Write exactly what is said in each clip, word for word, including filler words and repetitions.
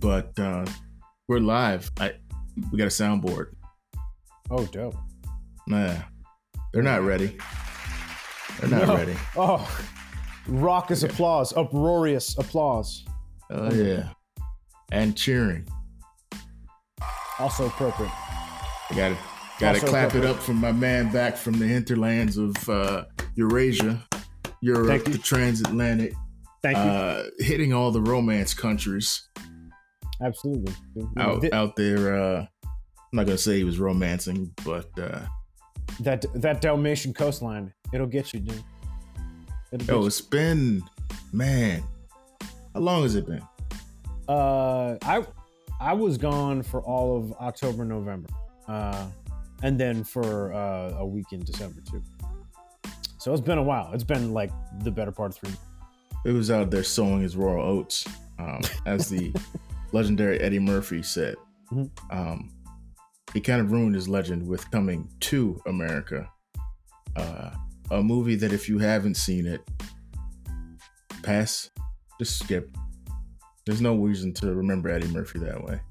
but uh, we're live. I we got a soundboard. Oh, dope. Nah, they're not ready. They're not no. ready. Oh, raucous okay. applause, uproarious applause. Oh yeah, and cheering. Also appropriate. I got to got to clap it up for my man back from the hinterlands of uh, Eurasia, Europe, the transatlantic. Thank you. Uh, hitting all the romance countries. Absolutely. Out out there. Uh, I'm not gonna say he was romancing, but uh, that that Dalmatian coastline, it'll get you, dude. It'll yo, it's been, man. How long has it been? Uh, I I was gone for all of October, November, uh, and then for uh, a week in December too. So it's been a while. It's been like the better part of three. It was out there sowing his royal oats, um, as the legendary Eddie Murphy said. Mm-hmm. Um, he kind of ruined his legend with Coming to America, uh, a movie that if you haven't seen it, pass, just skip. There's no reason to remember Eddie Murphy that way.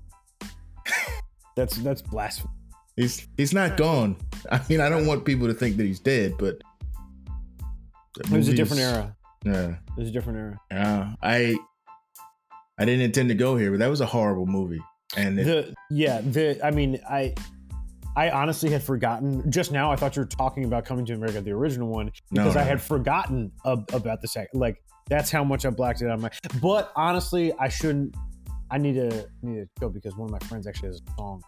That's that's blasphemy. He's he's not gone. I mean, I don't want people to think that he's dead, but it was a different era. Yeah, it was a different era. Yeah, I I didn't intend to go here, but that was a horrible movie. And it, the yeah, the I mean, I I honestly had forgotten. Just now, I thought you were talking about Coming to America, the original one, because no, no. I had forgotten ab- about the second. Like that's how much I blacked it out of my. But honestly, I shouldn't. I need to need to go because one of my friends actually has a song.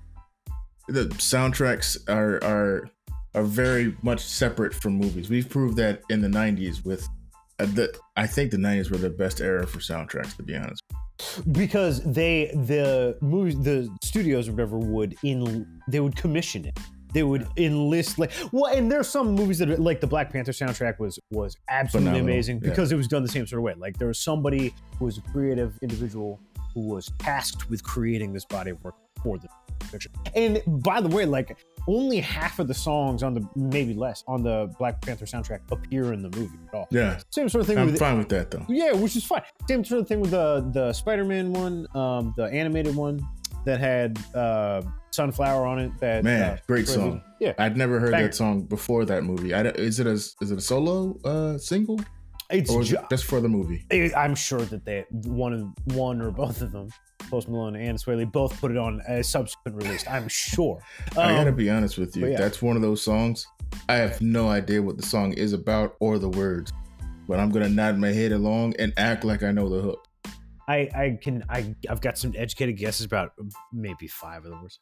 The soundtracks are are are very much separate from movies. We've proved that in the nineties with. Uh, the, I think the nineties were the best era for soundtracks, to be honest. Because they, the movies, the studios or whatever would in, they would commission it. They would enlist like, well, and there's some movies that are, like the Black Panther soundtrack was was absolutely Phenomenal. amazing because yeah. it was done the same sort of way. Like there was somebody who was a creative individual who was tasked with creating this body of work for the fiction. And by the way, like only half of the songs on the, maybe less, on the Black Panther soundtrack appear in the movie at all. Yeah. Same sort of thing. I'm with fine it. with that though. Yeah, which is fine. Same sort of thing with the the Spider-Man one, um, the animated one that had uh, Sunflower on it. That Man, uh, great song. Yeah. I'd never heard Banger. that song before that movie. I, is it a is it a solo uh, single? It's or is ju- it just for the movie? I'm sure that they one one or both of them, Post Malone and Sway Lee, both put it on a subsequent release. I'm sure. Um, I gotta be honest with you. yeah. That's one of those songs. I have no idea what the song is about or the words, but I'm gonna nod my head along and act like I know the hook. I I can I I've got some educated guesses about maybe five of the words.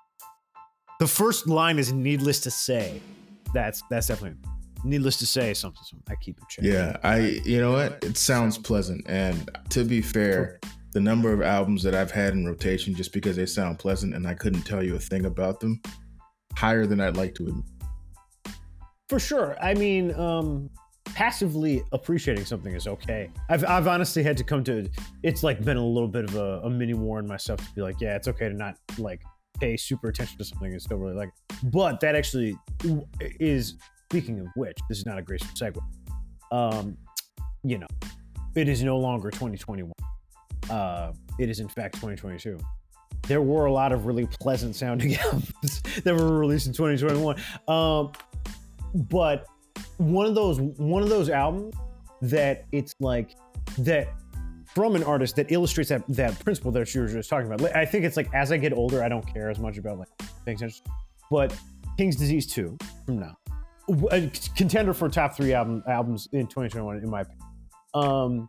The first line is "needless to say." That's that's definitely. Needless to say, something, something. I keep it checking. Yeah, I. You know what? It sounds pleasant, and to be fair, the number of albums that I've had in rotation just because they sound pleasant and I couldn't tell you a thing about them, higher than I'd like to admit. For sure. I mean, um, passively appreciating something is okay. I've I've honestly had to come to. It's like been a little bit of a, a mini war in myself to be like, yeah, it's okay to not like pay super attention to something and still really like. But that actually is. Speaking of which, this is not a great segue. Um, you know, it is no longer twenty twenty-one. Uh, it is in fact twenty twenty-two. There were a lot of really pleasant sounding albums that were released in twenty twenty-one. Um, but one of those one of those albums that it's like that from an artist that illustrates that that principle that you were just talking about. I think it's like as I get older, I don't care as much about like things. But King's Disease two from now. A contender for top three album albums in twenty twenty-one, in my opinion. Um,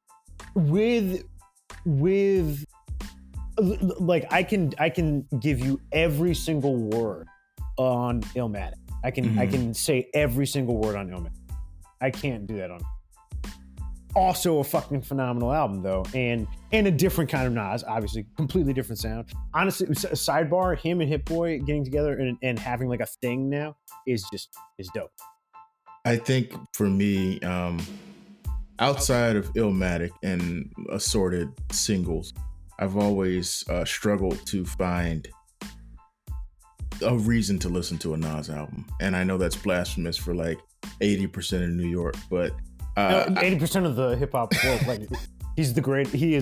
with with like I can I can give you every single word on Illmatic. I can mm-hmm. I can say every single word on Illmatic. I can't do that on. Also a fucking phenomenal album though, and and a different kind of Nas, obviously, completely different sound. Honestly, sidebar, him and Hit Boy getting together and, and having like a thing now is just is dope. I think for me, um, outside of Illmatic and assorted singles, I've always uh, struggled to find a reason to listen to a Nas album, and I know that's blasphemous for like eighty percent of New York, but. Uh, eighty percent of the hip hop world, like he's the great. He is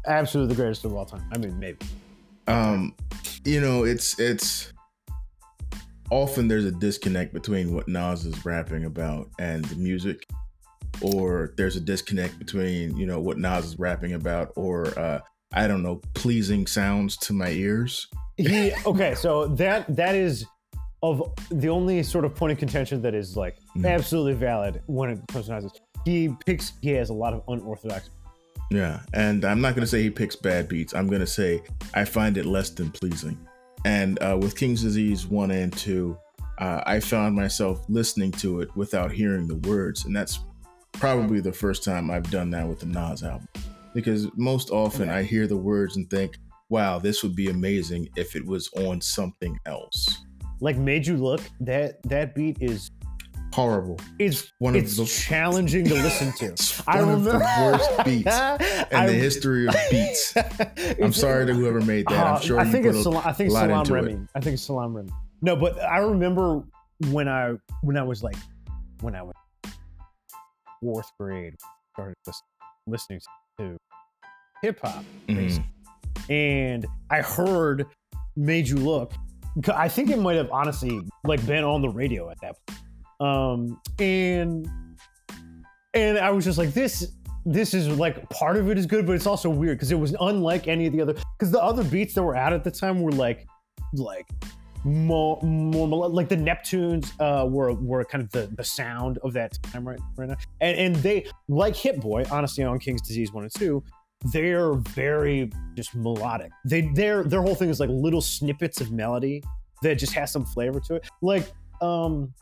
Absolutely the greatest of all time. I mean, maybe. Um, you know, it's it's often there's a disconnect between what Nas is rapping about and the music, or there's a disconnect between, you know, what Nas is rapping about, or uh, I don't know, pleasing sounds to my ears. He okay, so that that is of the only sort of point of contention that is like mm. absolutely valid when it comes to Nas. He picks, he has a lot of unorthodox. Yeah, and I'm not going to say he picks bad beats. I'm going to say I find it less than pleasing. And uh, with King's Disease one and two, uh, I found myself listening to it without hearing the words. And that's probably the first time I've done that with the Nas album. Because most often I hear the words and think, wow, this would be amazing if it was on something else. Like Made You Look, that that beat is horrible. It's one it's of the challenging to listen to. It's one I remember of the worst beats in I, the history of beats. I'm sorry to whoever made that. I'm sure uh, I you think put it's a, Salam, I think a lot Salam into Remy. it. I think it's Salam Remy. No, but I remember when I when I was like when I was fourth grade, started listening to hip hop, mm-hmm. and I heard "Made You Look." I think it might have honestly like been on the radio at that point. Um, and and I was just like, this this is like part of it is good, but it's also weird because it was unlike any of the other, because the other beats that were out at the time were like like more more like the Neptunes uh were were kind of the the sound of that time right right now, and and they, like Hit Boy, honestly, on King's Disease one and two, they're very just melodic. They their their whole thing is like little snippets of melody that just has some flavor to it. Like um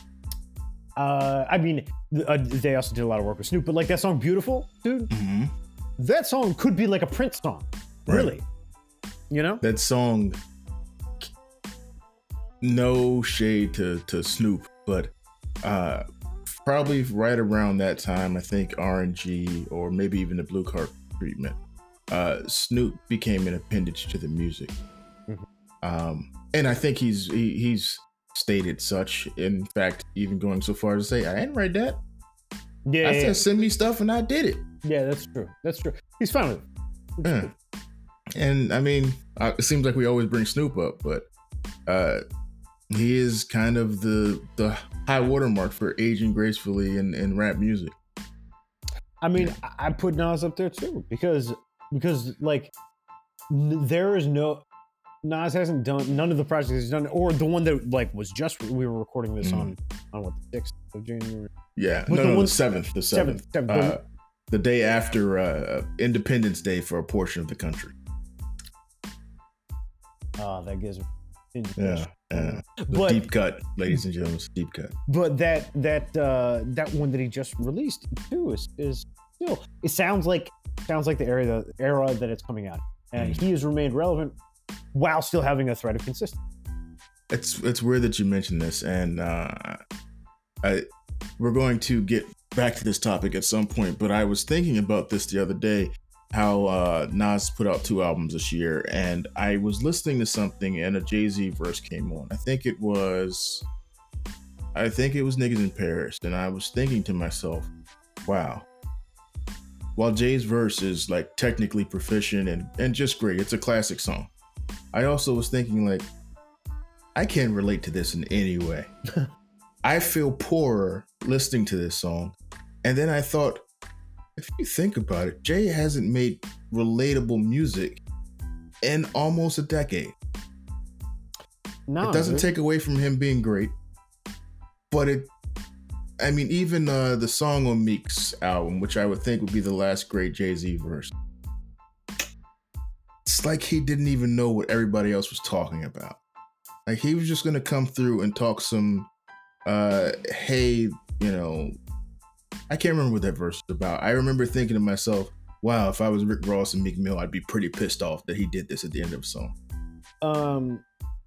uh I mean uh, they also did a lot of work with Snoop, but like that song Beautiful, dude, mm-hmm. that song could be like a Prince song, really. Right. You know, that song, no shade to to Snoop, but uh probably right around that time, I think R and G or maybe even the Blue Card Treatment, uh, Snoop became an appendage to the music. Mm-hmm. Um, and I think he's he, he's stated such. In fact, even going so far as to say, I didn't write that. Yeah, I yeah, said, yeah. send me stuff and I did it. Yeah, that's true. That's true. He's fine with it. Yeah. Cool. And I mean, uh, it seems like we always bring Snoop up, but uh, he is kind of the the high watermark for aging gracefully in, in rap music. I mean, yeah. I put Nas up there too because because like n- there is no Nas hasn't done none of the projects he's done, or the one that like was just we were recording this mm. on on what the sixth of January. Yeah, but no, the, no, one, the seventh, the seventh, seventh, seventh uh, the day after uh, Independence Day for a portion of the country. Oh, that gives me. Yeah, yeah. But, deep cut, ladies and gentlemen, deep cut. But that that uh, that one that he just released too is is still. It sounds like sounds like the era the era that it's coming out, and mm. he has remained relevant while still having a thread of consistency. It's it's weird that you mentioned this, and uh, I we're going to get back to this topic at some point. But I was thinking about this the other day. How uh, Nas put out two albums this year, and I was listening to something, and a Jay-Z verse came on. I think it was, I think it was Niggas in Paris, and I was thinking to myself, wow. While Jay's verse is like technically proficient and and just great, it's a classic song. I also was thinking like, I can't relate to this in any way. I feel poorer listening to this song, and then I thought, if you think about it, Jay hasn't made relatable music in almost a decade. No, it doesn't dude. take away from him being great, but it, I mean, even uh, the song on Meek's album, which I would think would be the last great Jay-Z verse, it's like he didn't even know what everybody else was talking about. Like he was just going to come through and talk some, uh, hey, you know, I can't remember what that verse is about. I remember thinking to myself, wow, if I was Rick Ross and Meek Mill, I'd be pretty pissed off that he did this at the end of the song. Um,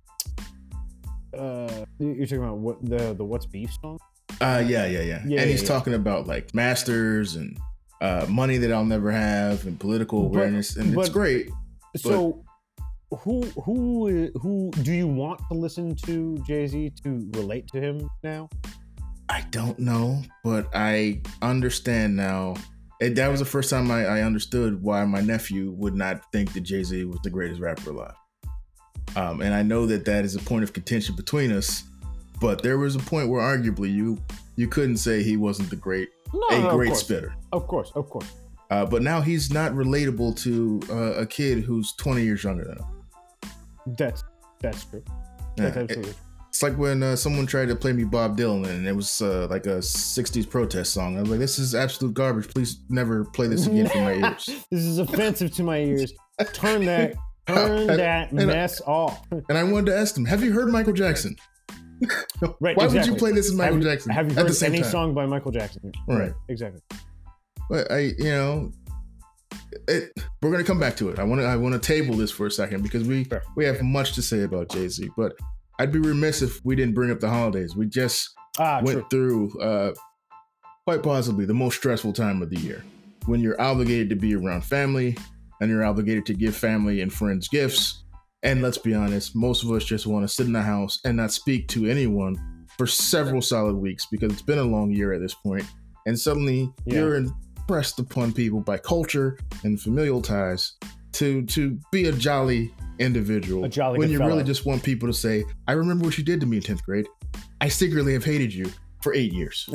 uh, you're talking about what the the What's Beef song? Uh, yeah, yeah, yeah. yeah and he's yeah, talking yeah. about like masters and uh, money that I'll never have and political awareness, but, and but, it's great. So, but, who who who do you want to listen to Jay-Z to relate to him now? I don't know, but I understand now it, that was the first time I, I understood why my nephew would not think that Jay-Z was the greatest rapper alive. Um, and I know that that is a point of contention between us, but there was a point where arguably you you couldn't say he wasn't the great, no, a no, great of spitter. Of course, of course. Uh, but now he's not relatable to uh, a kid who's twenty years younger than him. That's that's true. That's Yeah, absolutely. it, it's like when uh, someone tried to play me Bob Dylan and it was uh, like a sixties protest song. I was like, this is absolute garbage. Please never play this again for my ears. This is offensive to my ears. Turn that, turn And- that and I- mess off. And I wanted to ask him, have you heard Michael Jackson? Right. Why would exactly. you play this as Michael have, Jackson Have you at heard the same any time? song by Michael Jackson? Right. Exactly. But I, you know, it, we're gonna come back to it. I want to, I want to table this for a second because we Sure. we have much to say about Jay-Z. But I'd be remiss if we didn't bring up the holidays. We just Ah, went true. through uh, quite possibly the most stressful time of the year, when you're obligated to be around family and you're obligated to give family and friends gifts. And let's be honest, most of us just want to sit in the house and not speak to anyone for several solid weeks because it's been a long year at this point. And suddenly Yeah. you're impressed upon people by culture and familial ties to to be a jolly individual A jolly when good you fella. really just want people to say, I remember what you did to me in tenth grade. I secretly have hated you for eight years.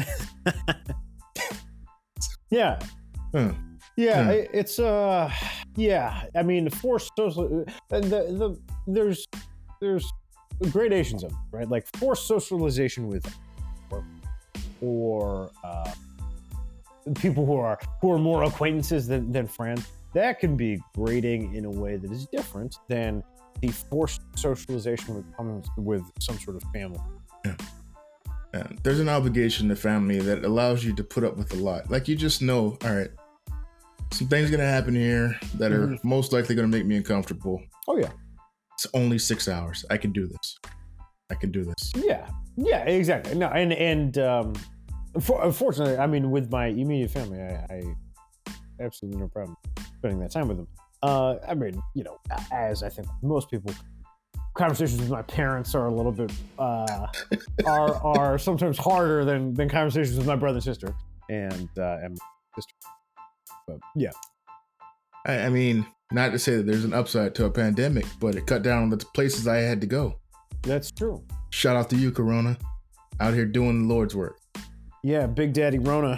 Yeah. Huh. Yeah, Hmm. I- it's uh, yeah. I mean, forced social. uh, The, the there's there's gradations of it, right? Like forced socialization with, or, or uh, people who are who are more acquaintances than than friends. That can be grading in a way that is different than the forced socialization with comes with some sort of family. Yeah, there's an obligation to family that allows you to put up with a lot. Like you just know, all right, some things gonna happen here that are Mhm. most likely gonna make me uncomfortable. Oh yeah, It's only six hours. I can do this. I can do this. yeah, yeah, exactly. No, and and um, for, unfortunately, I mean, with my immediate family, I, I absolutely no problem spending that time with them. Uh, I mean, you know, as I think most people, conversations with my parents are a little bit uh, are are sometimes harder than than conversations with my brother and sister and uh, and my sister. But yeah, I, I mean, not to say that there's an upside to a pandemic, but it cut down on the places I had to go. that's true. Shout out to you, Corona, out here doing the Lord's work. Yeah, Big Daddy Rona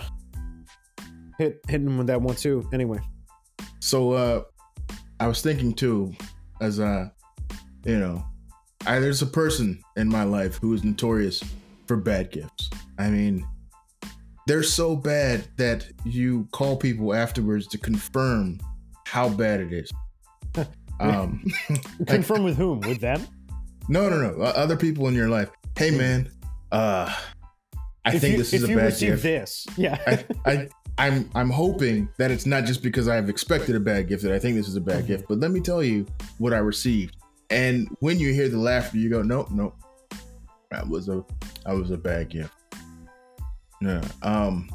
hit hitting him with that one too. Anyway, So uh I was thinking too, as uh you know, I, there's a person in my life who is notorious for bad gifts. I mean, they're so bad that you call people afterwards to confirm how bad it is. Um, confirm with whom? With them? no, no, no. Uh, other people in your life. Hey, man. Uh, I if think you, this is if a you bad receive gift. this, yeah. I, I, I'm, I'm hoping that it's not just because I've expected a bad gift that I think this is a bad Mhm. gift. But let me tell you what I received. And when you hear the laughter, you go, nope, nope. That was a, that was a bad gift. Yeah. Um.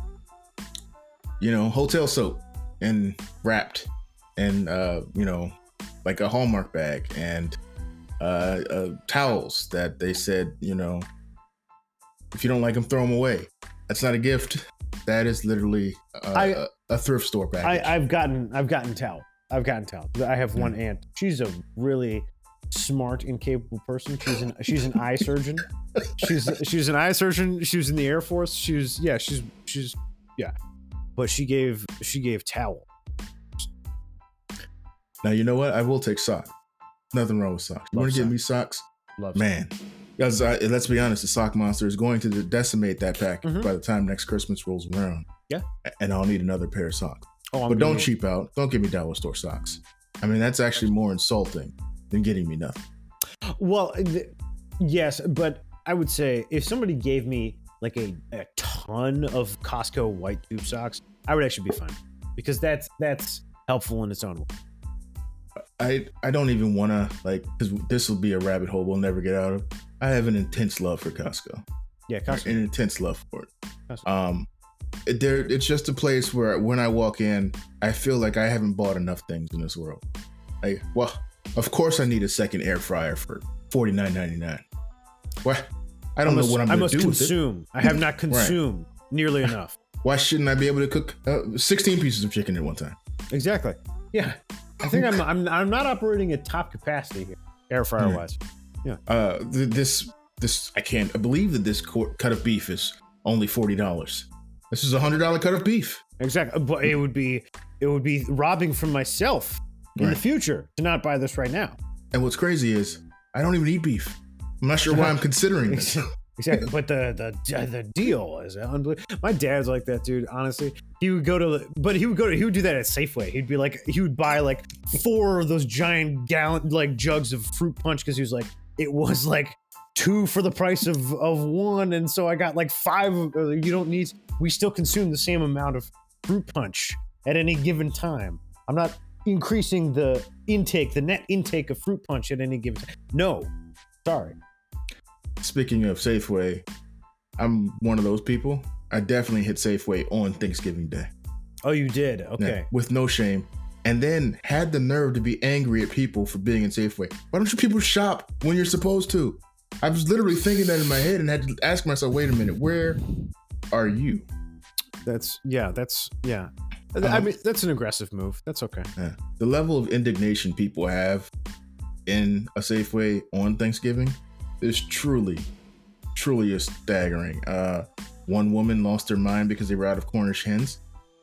You know, hotel soap and wrapped, and uh, you know, like a Hallmark bag, and uh, uh, towels that they said, you know, if you don't like them, throw them away. That's not a gift. That is literally a, I- a, a thrift store package. I, I've gotten I've gotten towel. I've gotten towel. I have one aunt. She's a really smart and capable person. She's an she's an eye surgeon. She's she's an eye surgeon. She was in the Air Force. She was yeah. She's she's yeah. But she gave she gave towel. Now you know what? I will take socks. Nothing wrong with socks. You Love want to get socks. me socks, Love man? Because uh, let's be honest, the sock monster is going to decimate that package Mhm. by the time next Christmas rolls around. Yeah. And I'll need another pair of socks. Oh, I'm But don't gonna- cheap out. Don't give me dollar store socks. I mean, that's actually more insulting than getting me nothing. Well, th- yes, but I would say if somebody gave me like a, a ton of Costco white tube socks, I would actually be fine because that's that's helpful in its own way. I I don't even want to, like, because this will be a rabbit hole we'll never get out of. I have an intense love for Costco. Yeah, Costco. An intense love for it. Costco. Um, it, there, it's just a place where when I walk in, I feel like I haven't bought enough things in this world. Like, well, of course I need a second air fryer for forty-nine ninety-nine. What? I don't I must, know what I'm I going must to do with it. consume. I have not consumed nearly enough. Why shouldn't I be able to cook uh, sixteen pieces of chicken at one time? Exactly. Yeah. I think I'm I'm I'm not operating at top capacity here, air fryer wise. Yeah. Uh, th- this this I can't I believe that this co- cut of beef is only forty dollars. This is a hundred dollar cut of beef. Exactly. But it would be it would be robbing from myself in right. the future to not buy this right now. And what's crazy is I don't even eat beef. I'm not sure why I'm considering this. Exactly. But the the the deal is unbelievable. My dad's like that, dude. Honestly, he would go to, but he would go to, he would do that at Safeway. He'd be like, he would buy like four of those giant gallon like jugs of fruit punch because he was like, it was like two for the price of of one, and so I got like five. You don't need. We still consume the same amount of fruit punch at any given time. I'm not increasing the intake, the net intake of fruit punch at any given time. No, sorry. Speaking of Safeway, I'm one of those people. I definitely hit Safeway on Thanksgiving Day. Oh, you did? Okay. Yeah, with no shame. And then had the nerve to be angry at people for being in Safeway. Why don't you people shop when you're supposed to? I was literally thinking that in my head and had to ask myself, wait a minute, where are you? That's, yeah, that's, yeah. Um, I mean, that's an aggressive move. That's okay. Yeah. The level of indignation people have in a Safeway on Thanksgiving is truly, truly is staggering. Uh, one woman lost her mind because they were out of Cornish hens.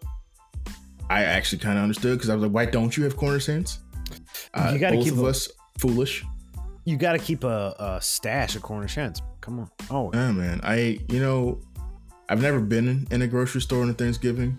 I actually kind of understood because I was like, why don't you have Cornish hens? Uh, you gotta both keep of a, us foolish. You got to keep a, a stash of Cornish hens. Come on. Oh, yeah, man. I, you know, I've never been in, in a grocery store on a Thanksgiving.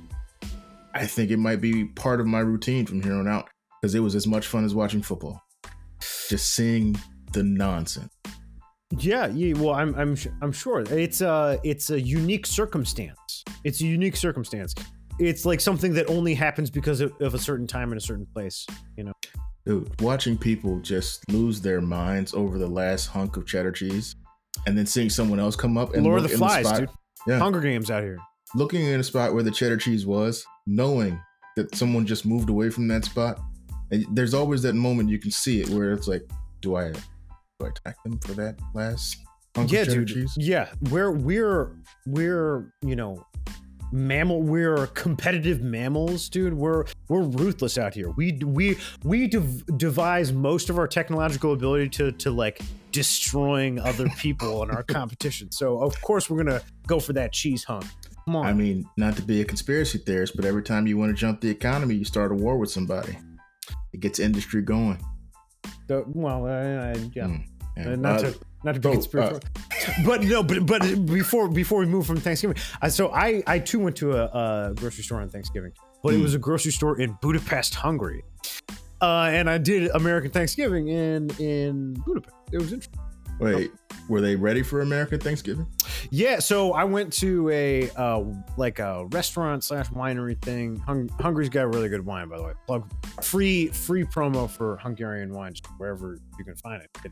I think it might be part of my routine from here on out because it was as much fun as watching football. Just seeing the nonsense. Yeah, yeah. Well, I'm, I'm, I'm sure it's a, it's a unique circumstance. It's a unique circumstance. It's like something that only happens because of, of a certain time in a certain place. You know, dude, watching people just lose their minds over the last hunk of cheddar cheese, and then seeing someone else come up and Lord look of the in Flies, the spot, dude. Yeah, Hunger Games out here. Looking in a spot where the cheddar cheese was, knowing that someone just moved away from that spot, and there's always that moment you can see it where it's like, do I? Do I attack them for that last hunk yeah, of cheddar dude. cheese? Yeah, we're we're we're you know, mammal. We're competitive mammals, dude. We're we're ruthless out here. We we we dev- devise most of our technological ability to to like destroying other people in our competition. So of course we're gonna go for that cheese hunk. Come on. I mean, not to be a conspiracy theorist, but every time you want to jump the economy, you start a war with somebody. It gets industry going. The, well, uh, yeah. Mm, yeah. Uh, not uh, to not to be conspiratorial, uh, but no, but but before before we move from Thanksgiving, uh, so I I too went to a, a grocery store on Thanksgiving, but mm. it was a grocery store in Budapest, Hungary, uh, and I did American Thanksgiving in in Budapest. It was interesting. Wait, were they ready for American Thanksgiving? Yeah, so I went to a uh, like a restaurant slash winery thing. Hung- Hungary's got really good wine, by the way. Plug free free promo for Hungarian wines wherever you can find it.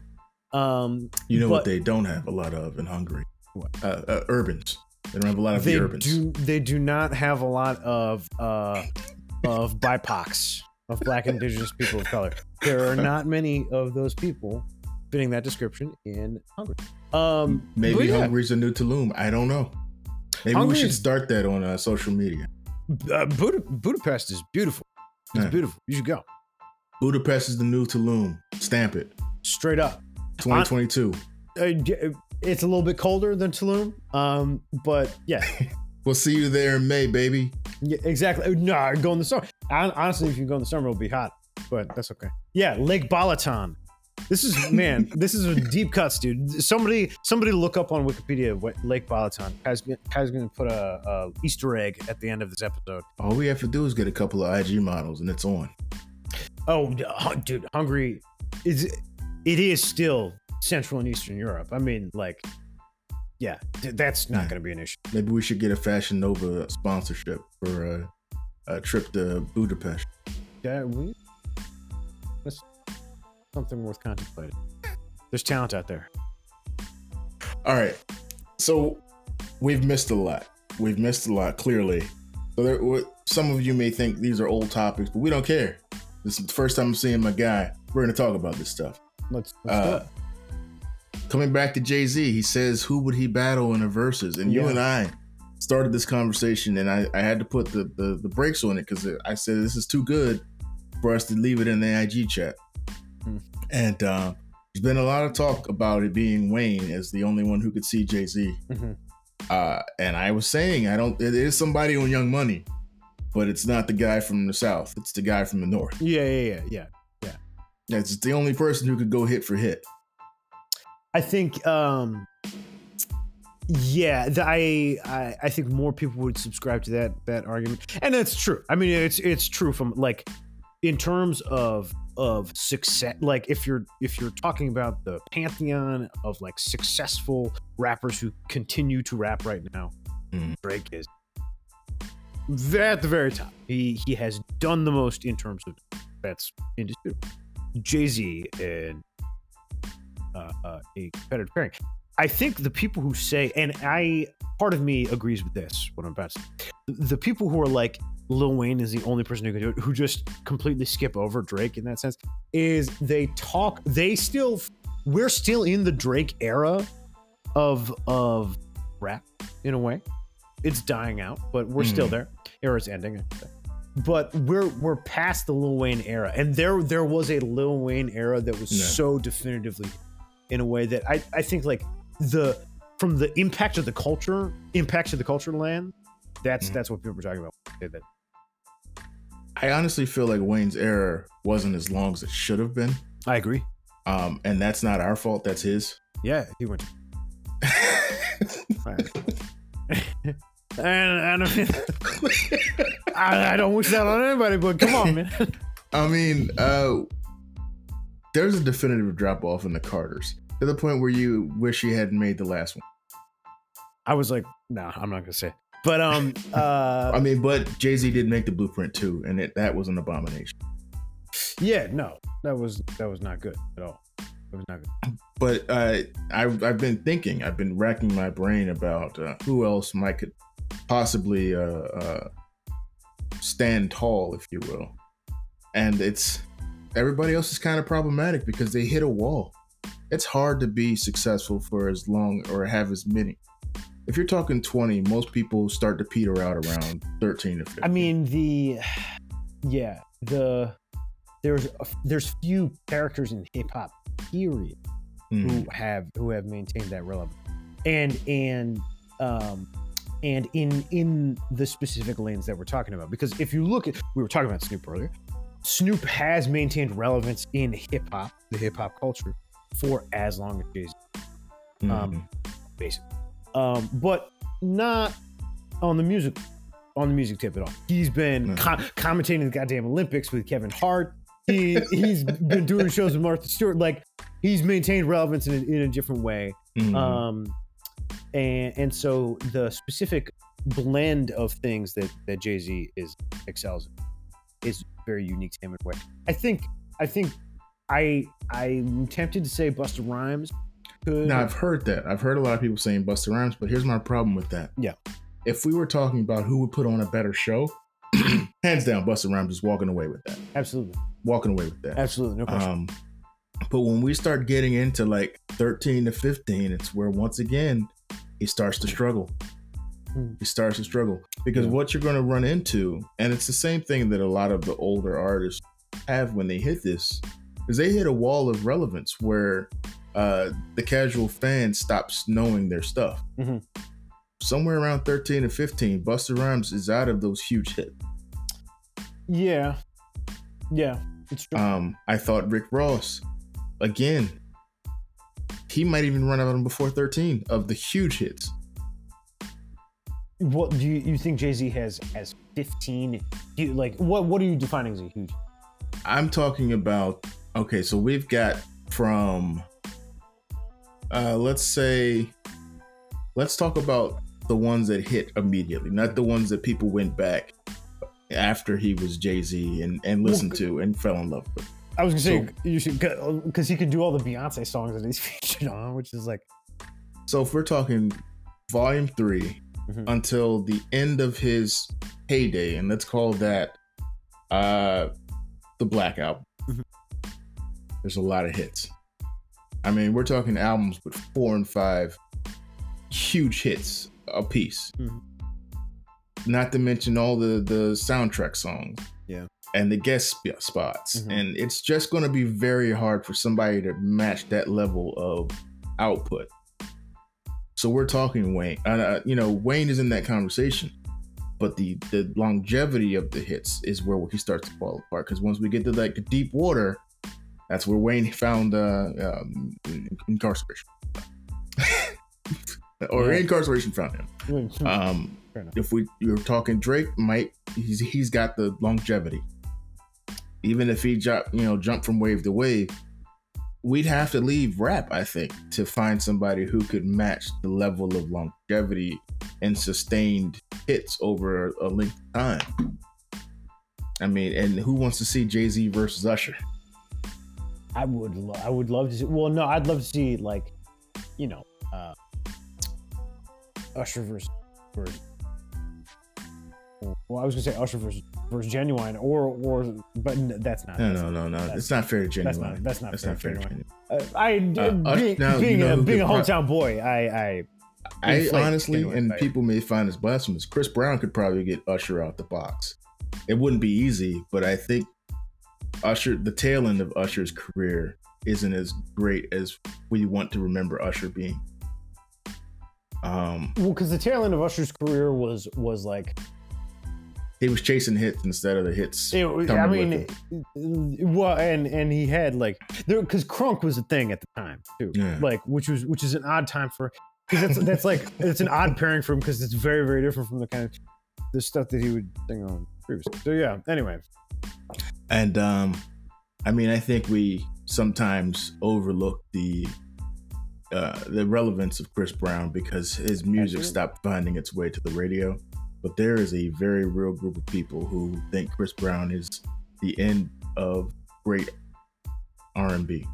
Um, you know but, what they don't have a lot of in Hungary? What? Uh, uh, urbans. They don't have a lot of they the urbans. Do, they do not have a lot of uh, of B I P O Cs, of Black Indigenous people of color. There are not many of those people fitting that description in Hungary. Um, Maybe yeah. Hungary's a new Tulum. I don't know. Maybe Hungary we should start that on uh, social media. Uh, Buda- Budapest is beautiful. It's yeah. beautiful. You should go. Budapest is the new Tulum. Stamp it. Straight up. twenty twenty-two. Uh, it's a little bit colder than Tulum, um, but yeah. We'll see you there in May, baby. Yeah, exactly. No, go in the summer. Honestly, if you go in the summer, it'll be hot, but that's okay. Yeah, Lake Balaton. This is, man, this is a deep cuts, dude. Somebody somebody look up on Wikipedia what Lake Balaton. has has going to put a, a Easter egg at the end of this episode. All we have to do is get a couple of I G models and it's on. Oh, dude, Hungary is it is still Central and Eastern Europe. I mean, like, yeah, that's not yeah. going to be an issue. Maybe we should get a Fashion Nova sponsorship for a, a trip to Budapest. Yeah, we. That's something worth contemplating. There's talent out there. All right, so we've missed a lot. We've missed a lot, clearly. So there, some of you may think these are old topics, but we don't care. This is the first time I'm seeing my guy. We're going to talk about this stuff. Let's, let's uh, do it. Coming back to Jay-Z, he says, who would he battle in a versus? And yeah. you and I started this conversation, and I, I had to put the, the, the brakes on it because I said this is too good for us to leave it in the I G chat. Hmm. And uh, there's been a lot of talk about it being Wayne as the only one who could see Jay-Z. Mm-hmm. Uh, and I was saying, I don't. It is somebody on Young Money, but it's not the guy from the South. It's the guy from the North. Yeah, yeah, yeah, yeah, yeah. It's the only person who could go hit for hit. I think. Um, yeah, the, I, I I think more people would subscribe to that that argument, and that's true. I mean, it's it's true from like in terms of of success. Like if you're if you're talking about the pantheon of like successful rappers who continue to rap right now, mm. Drake is at the very top. He he has done the most in terms of that's indisputable. Jay-Z and uh, uh, a competitive pairing. I think the people who say, and I, part of me agrees with this, what I'm about to say. The people who are like, Lil Wayne is the only person who can do it, who just completely skip over Drake in that sense, is they talk, they still, we're still in the Drake era of, of rap, in a way. It's dying out, but we're mm. still there. Era's ending, I think. But we're we're past the Lil Wayne era. And there there was a Lil Wayne era that was yeah. so definitively in a way that I, I think like, the from the impact of the culture impact to the culture land that's mm-hmm. that's what people were talking about. That I honestly feel like Wayne's era wasn't as long as it should have been. I agree. Um and that's not our fault, that's his. Yeah, he went and, and I, mean, I, I don't wish that on anybody, but come on, man. I mean, uh there's a definitive drop off in the Carters. To the point where you wish you hadn't made the last one. I was like, no, nah, I'm not gonna say. But um, uh, I mean, but Jay-Z did make the Blueprint too, and it, that was an abomination. Yeah, no, that was that was not good at all. It was not good. But uh, I've I've been thinking, I've been racking my brain about uh, who else might could possibly uh, uh, stand tall, if you will, and it's everybody else is kind of problematic because they hit a wall. It's hard to be successful for as long or have as many. If you're talking twenty, most people start to peter out around thirteen to fifteen. I mean, the yeah, the there's a, there's few characters in hip hop period mm-hmm. who have who have maintained that relevance, and and um and in in the specific lanes that we're talking about. Because if you look at, we were talking about Snoop earlier. Snoop has maintained relevance in hip hop, the hip hop culture, for as long as Jay-Z, um, mm-hmm. basically, um, but not on the music, on the music tip at all. He's been no. com- commentating the goddamn Olympics with Kevin Hart. He he's been doing shows with Martha Stewart. Like he's maintained relevance in a, in a different way, mm-hmm. um, and and so the specific blend of things that that Jay-Z is excels in is very unique to him in a way. I think I think. I I'm tempted to say Busta Rhymes could. Now I've heard that. I've heard a lot of people saying Busta Rhymes, but here's my problem with that. Yeah. If we were talking about who would put on a better show, hands down, Busta Rhymes is walking away with that. Absolutely. Walking away with that. Absolutely, no question. Um, but when we start getting into like thirteen to fifteen, it's where once again he starts to struggle. Hmm. He starts to struggle because yeah. what you're going to run into, and it's the same thing that a lot of the older artists have when they hit this. Because they hit a wall of relevance where uh, the casual fan stops knowing their stuff. Mm-hmm. Somewhere around thirteen to fifteen, Busta Rhymes is out of those huge hits. Yeah. Yeah. It's true. Um, I thought Rick Ross, again, he might even run out of them before thirteen of the huge hits. What do you, you think Jay-Z has as fifteen? Do you, like, what, what are you defining as a huge? I'm talking about... Okay, so we've got from, uh, let's say, let's talk about the ones that hit immediately, not the ones that people went back after he was Jay-Z and, and listened well, to and fell in love with. I was gonna so, say you should, because he could do all the Beyonce songs that he's featured on, which is like. So if we're talking Volume Three mm-hmm. until the end of his heyday, and let's call that uh, the Black Album. Mm-hmm. There's a lot of hits. I mean, we're talking albums with four and five huge hits a piece. Mm-hmm. not to mention all the the soundtrack songs. Yeah. And the guest sp- spots. Mm-hmm. And it's just going to be very hard for somebody to match that level of output. So we're talking Wayne. Uh, you know, Wayne is in that conversation, but the the longevity of the hits is where he starts to fall apart. Because once we get to like the deep water, that's where Wayne found uh, um, incarceration, or Yeah. incarceration found him. Um, if we you're talking Drake, might he's he's got the longevity. Even if he jump, you know, jump from wave to wave, we'd have to leave rap, I think, to find somebody who could match the level of longevity and sustained hits over a length of time. I mean, and who wants to see Jay-Z versus Usher? I would, lo- I would love to see. Well, no, I'd love to see like, you know, uh, Usher versus, versus. Well, I was gonna say Usher versus versus Genuine, or or, but n- that's not. No, that's no, no, no. that's- It's not fair to That's Genuine. not. That's not That's fair. not fair to Genuine. Genuine. Uh, I Uh, Usher- being, now, being you know a who being a could pro- hometown boy, I I I inflate honestly, Genuine and by- people may find this blasphemous, Chris Brown could probably get Usher out the box. It wouldn't be easy, but I think Usher, the tail end of Usher's career, isn't as great as we want to remember Usher being. Um, well, because the tail end of Usher's career was was like. he was chasing hits instead of the hits. It, I coming mean, with him. well, and and he had like there because crunk was a thing at the time too, Yeah. like which was which is an odd time for because that's that's like it's an odd pairing for him because it's very very different from the kind of the stuff that he would sing on previously. So yeah. Anyway, And um, I mean, I think we sometimes overlook the uh, the relevance of Chris Brown because his music Absolutely. stopped finding its way to the radio. But there is a very real group of people who think Chris Brown is the end of great R and B.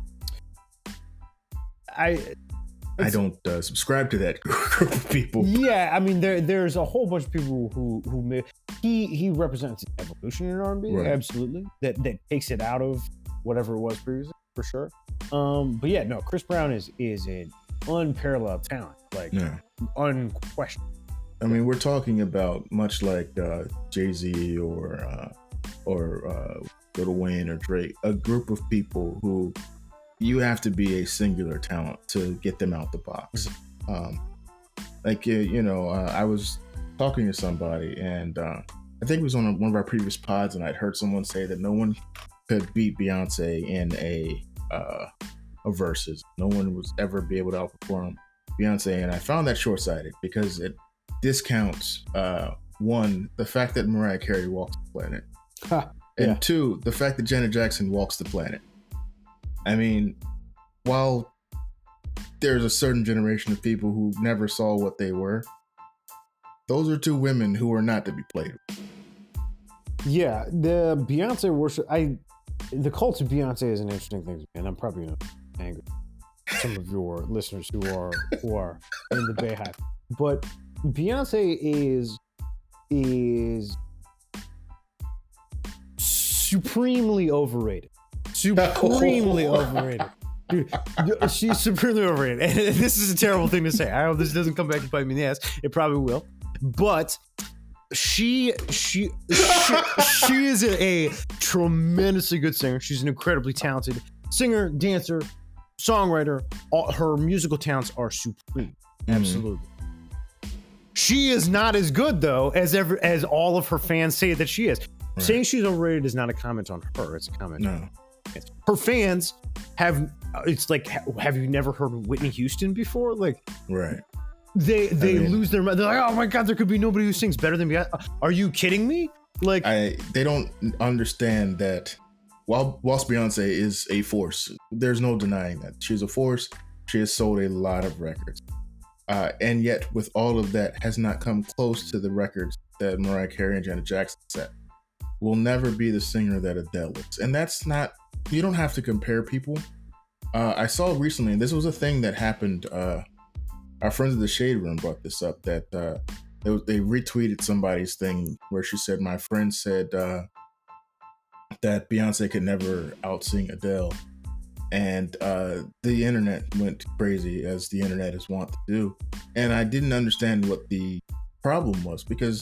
I I don't uh, subscribe to that group of people. yeah, I mean there there's a whole bunch of people who who may, he he represents an evolution in R and B, Right. absolutely that that takes it out of whatever it was previously for sure. Um, but yeah, no, Chris Brown is is an unparalleled talent, like Yeah. unquestioned. I mean, we're talking about much like uh, Jay-Z or uh, or uh, Lil Wayne or Drake, a group of people who you have to be a singular talent to get them out the box. Um, like you, you know, uh, I was talking to somebody, and uh, I think it was on one of our previous pods, and I'd heard someone say that no one could beat Beyonce in a uh, a versus. No one was ever be able to outperform Beyonce, and I found that short-sighted because it discounts uh, one, the fact that Mariah Carey walks the planet, Ha, and yeah. two, the fact that Janet Jackson walks the planet. I mean, while there's a certain generation of people who never saw what they were, those are two women who are not to be played with. Yeah, the Beyonce worship. I the cult of Beyonce is an interesting thing, and I'm probably gonna anger some of your listeners who are who are in the Bayhive. But Beyonce is is supremely overrated. Supremely overrated. Dude, she's supremely overrated. And this is a terrible thing to say. I hope this doesn't come back and bite me in the ass. It probably will. But she she she, she is a, a tremendously good singer. She's an incredibly talented singer, dancer, songwriter. All, her musical talents are supreme. Absolutely. She is not as good though as ever as all of her fans say that she is. Right. Saying she's overrated is not a comment on her. It's a comment. No. Her fans have. It's like, have you never heard of Whitney Houston before? Like, Right. they they mean- lose their mind. They're like, oh my god, there could be nobody who sings better than Beyonce. Are you kidding me? Like, I they don't understand that while whilst Beyonce is a force, there's no denying that. She's a force. She has sold a lot of records. Uh, and yet, with all of that, has not come close to the records that Mariah Carey and Janet Jackson set. Will never be the singer that Adele is. And that's not, you don't have to compare people. Uh, I saw recently, and this was a thing that happened, uh, our friends at the Shade Room brought this up, that uh, they, they retweeted somebody's thing where she said, my friend said uh, that Beyonce could never outsing Adele. And uh, the internet went crazy, as the internet is wont to do. And I didn't understand what the problem was, because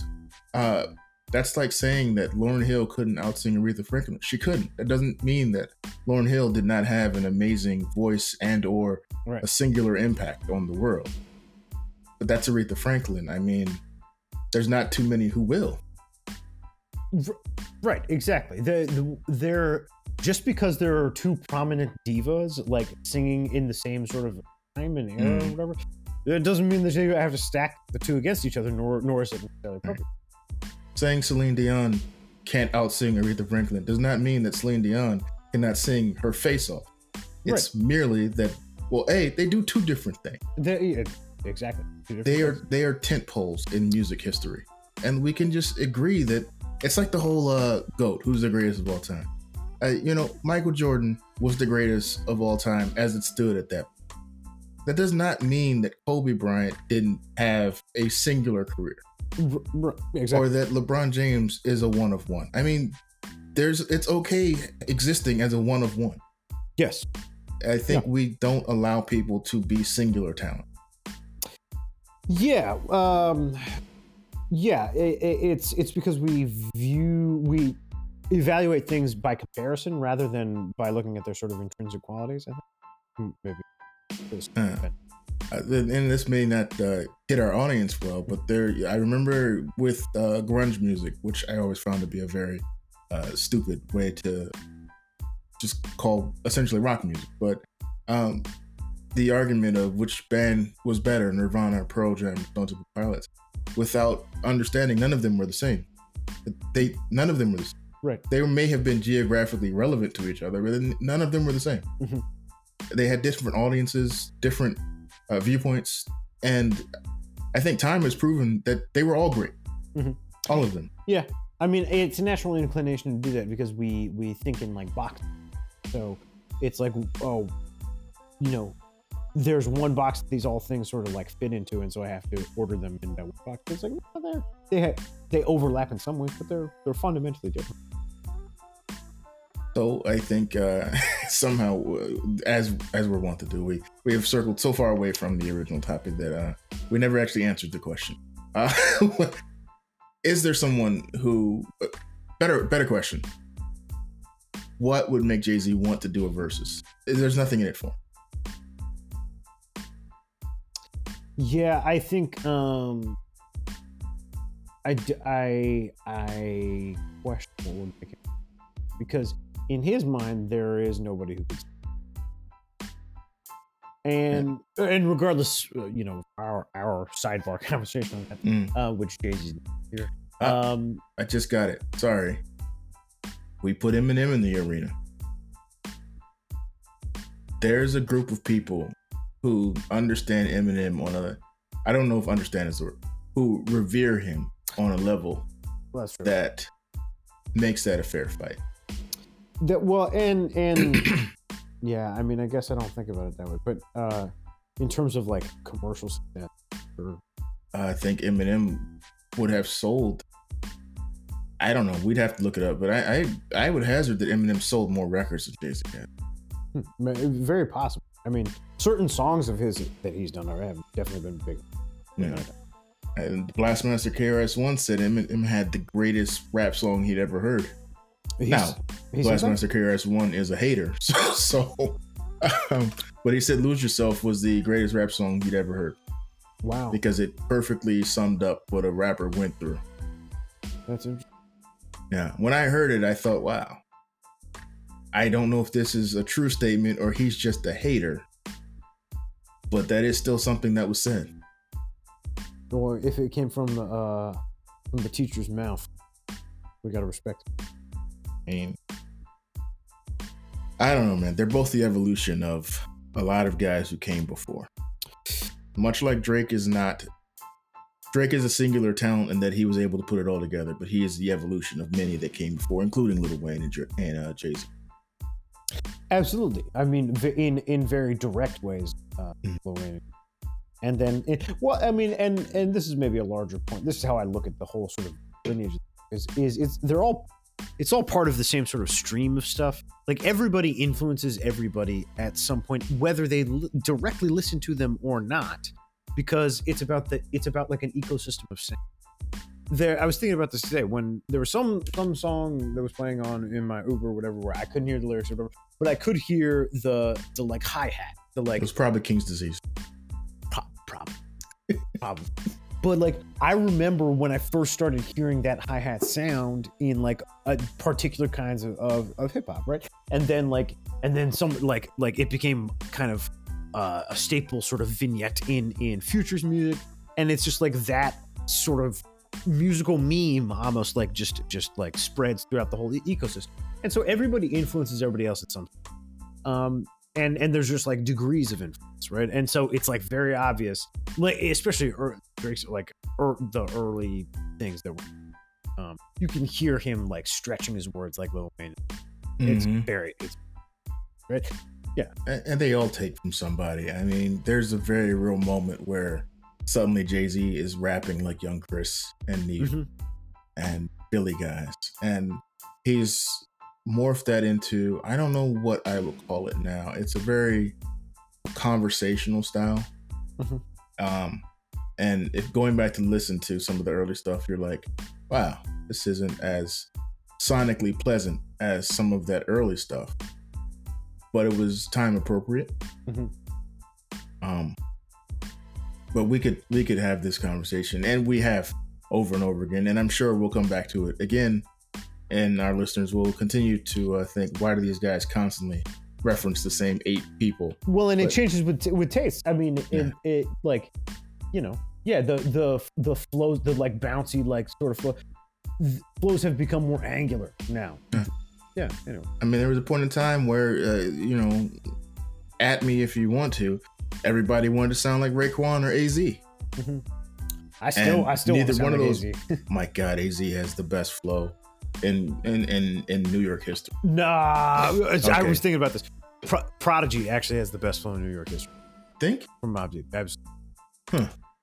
Uh, that's like saying that Lauryn Hill couldn't outsing Aretha Franklin. She couldn't. That doesn't mean that Lauryn Hill did not have an amazing voice and or Right. a singular impact on the world. But that's Aretha Franklin. I mean, there's not too many who will. Right, exactly. The, the, they're just because there are two prominent divas like singing in the same sort of time and era Mm. or whatever, it doesn't mean that you have to stack the two against each other, nor nor is it necessarily perfect. Saying Celine Dion can't outsing Aretha Franklin does not mean that Celine Dion cannot sing her face off. It's Right. merely that, well, A, they do two different things. They, yeah, exactly. Two different They are things. they are tent poles in music history. And we can just agree that it's like the whole uh, GOAT, who's the greatest of all time. Uh, you know, Michael Jordan was the greatest of all time as it stood at that. That does not mean that Kobe Bryant didn't have a singular career. R- r- exactly. Or that LeBron James is a one of one. I mean, there's it's okay existing as a one of one. Yes. I think Yeah. we don't allow people to be singular talent. Yeah. Um, yeah. It, it, it's it's because we view we evaluate things by comparison rather than by looking at their sort of intrinsic qualities. I think Hmm, maybe. Uh, Uh, and this may not uh, hit our audience well, but there, I remember with uh, grunge music, which I always found to be a very uh, stupid way to just call essentially rock music. But um, the argument of which band was better, Nirvana, Pearl Jam, Stone Temple Pilots, without understanding, none of them were the same. They none of them were the same. Right. They may have been geographically relevant to each other, but none of them were the same. Mhm. They had different audiences, different uh, viewpoints, and I think time has proven that they were all great, Mhm. all of them. Yeah. I mean, it's a natural inclination to do that because we we think in like boxes. So it's like, oh, you know, there's one box that these all things sort of like fit into, and so I have to order them in that one box. It's like, no, they're, they ha- they overlap in some ways, but they're they're fundamentally different. So I think uh, somehow, uh, as as we're wont to do, we we have circled so far away from the original topic that uh, we never actually answered the question. Uh, is there someone who uh, better better question? What would make Jay-Z want to do a versus? There's nothing in it for him. Yeah, I think um, I d- I I question what would make it, because in his mind there is nobody who could. And and regardless, uh, you know, our our sidebar conversation on that, Mm. uh, which Jay-Z here. Ah. Um, I just got it. Sorry. We put Eminem in the arena. There's a group of people who understand Eminem on a, I don't know if understand is the word, who revere him on a level well, that's true. that makes that a fair fight. That well, and and yeah, I mean, I guess I don't think about it that way, but uh, in terms of like commercial success, or I think Eminem would have sold. I don't know. We'd have to look it up, but I I, I would hazard that Eminem sold more records than Jay-Z had. hmm, very possible. I mean, certain songs of his that he's done are have definitely been big. Yeah. And Blastmaster K R S One said Eminem had the greatest rap song he'd ever heard. He's, Now, he's in Blastmaster K R S One is a hater, so, so um, but he said "Lose Yourself" was the greatest rap song he'd ever heard that? Wow, because it perfectly summed up what a rapper went through. that's interesting. Yeah, when I heard it, I thought, "Wow." I don't know if this is a true statement or he's just a hater, but that is still something that was said. Or if it came from the uh, from the teacher's mouth, we gotta respect it. I mean, I don't know, man. They're both the evolution of a lot of guys who came before. Much like Drake is not, Drake is a singular talent in that he was able to put it all together, but he is the evolution of many that came before, including Lil Wayne and, Dr- and uh, Jay-Z. Absolutely. I mean, v- in in very direct ways, uh, Mm. Lil Wayne. And then, it, well, I mean, and and this is maybe a larger point. This is how I look at the whole sort of lineage. Is is it's they're all, it's all part of the same sort of stream of stuff. Like everybody influences everybody at some point, whether they li- directly listen to them or not, because it's about the it's about like an ecosystem of sound. there, I was thinking about this today when there was some some song that was playing on in my Uber or whatever where I couldn't hear the lyrics or whatever, but I could hear the the like hi hat, the like. It was probably King's Disease. Pro- probably, probably. But like I remember when I first started hearing that hi hat sound in like a particular kinds of of, of hip hop, right? And then like and then some like like it became kind of uh, a staple sort of vignette in in Future's music, and it's just like that sort of musical meme almost like just just like spreads throughout the whole e- ecosystem, and so everybody influences everybody else at some point. Um, and and there's just like degrees of influence, right? And so it's like very obvious, like especially early, like er, the early things that were, um, you can hear him like stretching his words like Lil Wayne. It's mm-hmm. very, it's right, yeah. And, and they all take from somebody. I mean, there's a very real moment where suddenly Jay-Z is rapping like Young Chris and Neve mm-hmm. and Billy Guys, and he's morphed that into, I don't know what I would call it now. It's a very conversational style. Mm-hmm. Um, and if going back to listen to some of the early stuff, you're like, wow, this isn't as sonically pleasant as some of that early stuff. But it was time appropriate. Mm-hmm. Um, but we could we could have this conversation, and we have over and over again, and I'm sure we'll come back to it again. And our listeners will continue to uh, think, why do these guys constantly reference the same eight people? Well, and but, it changes with with taste. I mean, yeah. it, it like, you know, yeah, the the the flows, the like bouncy, like sort of flow, flows have become more angular now. Yeah. yeah. Anyway, I mean, there was a point in time where, uh, you know, at me if you want to, everybody wanted to sound like Raekwon or A Z. Mm-hmm. I still, and I still neither one of like those. My God, A Z has the best flow in in in, in New York history. Nah, okay. I was thinking about this. Pro- Prodigy actually has the best flow in New York history. Think? From Mobb Deep. Huh.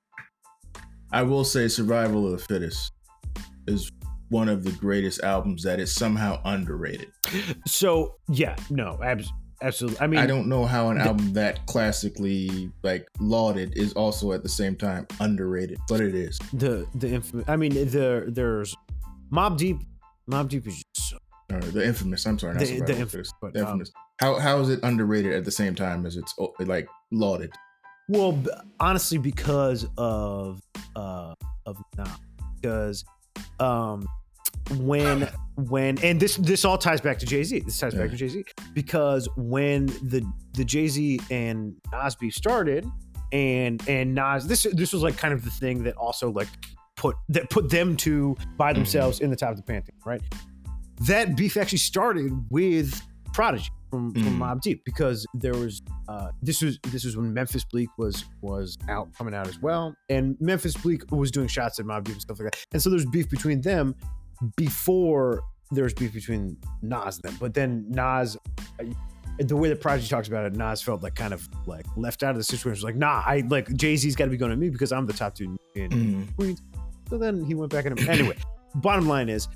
I will say Survival of the Fittest is one of the greatest albums that is somehow underrated. So, yeah, no, abs- absolutely. I mean, I don't know how an the, album that classically like lauded is also at the same time underrated, but it is. The the infamous, I mean, the there's Mobb Deep. Mobb Deep is just so. Or the infamous. I'm sorry, not the, the infamous. But, the infamous. Um, how how is it underrated at the same time as it's like lauded? Well, honestly, because of uh of nah, because um when when and this this all ties back to Jay-Z. This ties yeah. back to Jay-Z because when the the Jay-Z and Nas beef started, and and Nas this this was like kind of the thing that also like put that put them two by themselves mm-hmm. in the top of the pantheon, right? That beef actually started with Prodigy from, mm. from Mobb Deep because there was uh, this was this was when Memphis Bleek was was out coming out as well, and Memphis Bleek was doing shots at Mobb Deep and stuff like that, and so there's beef between them before there's beef between Nas and them. But then Nas, the way that Prodigy talks about it, Nas felt like kind of like left out of the situation. It was like, nah, I like Jay-Z's got to be going to me because I'm the top two in mm. Queens. So then he went back at him. Anyway, bottom line is,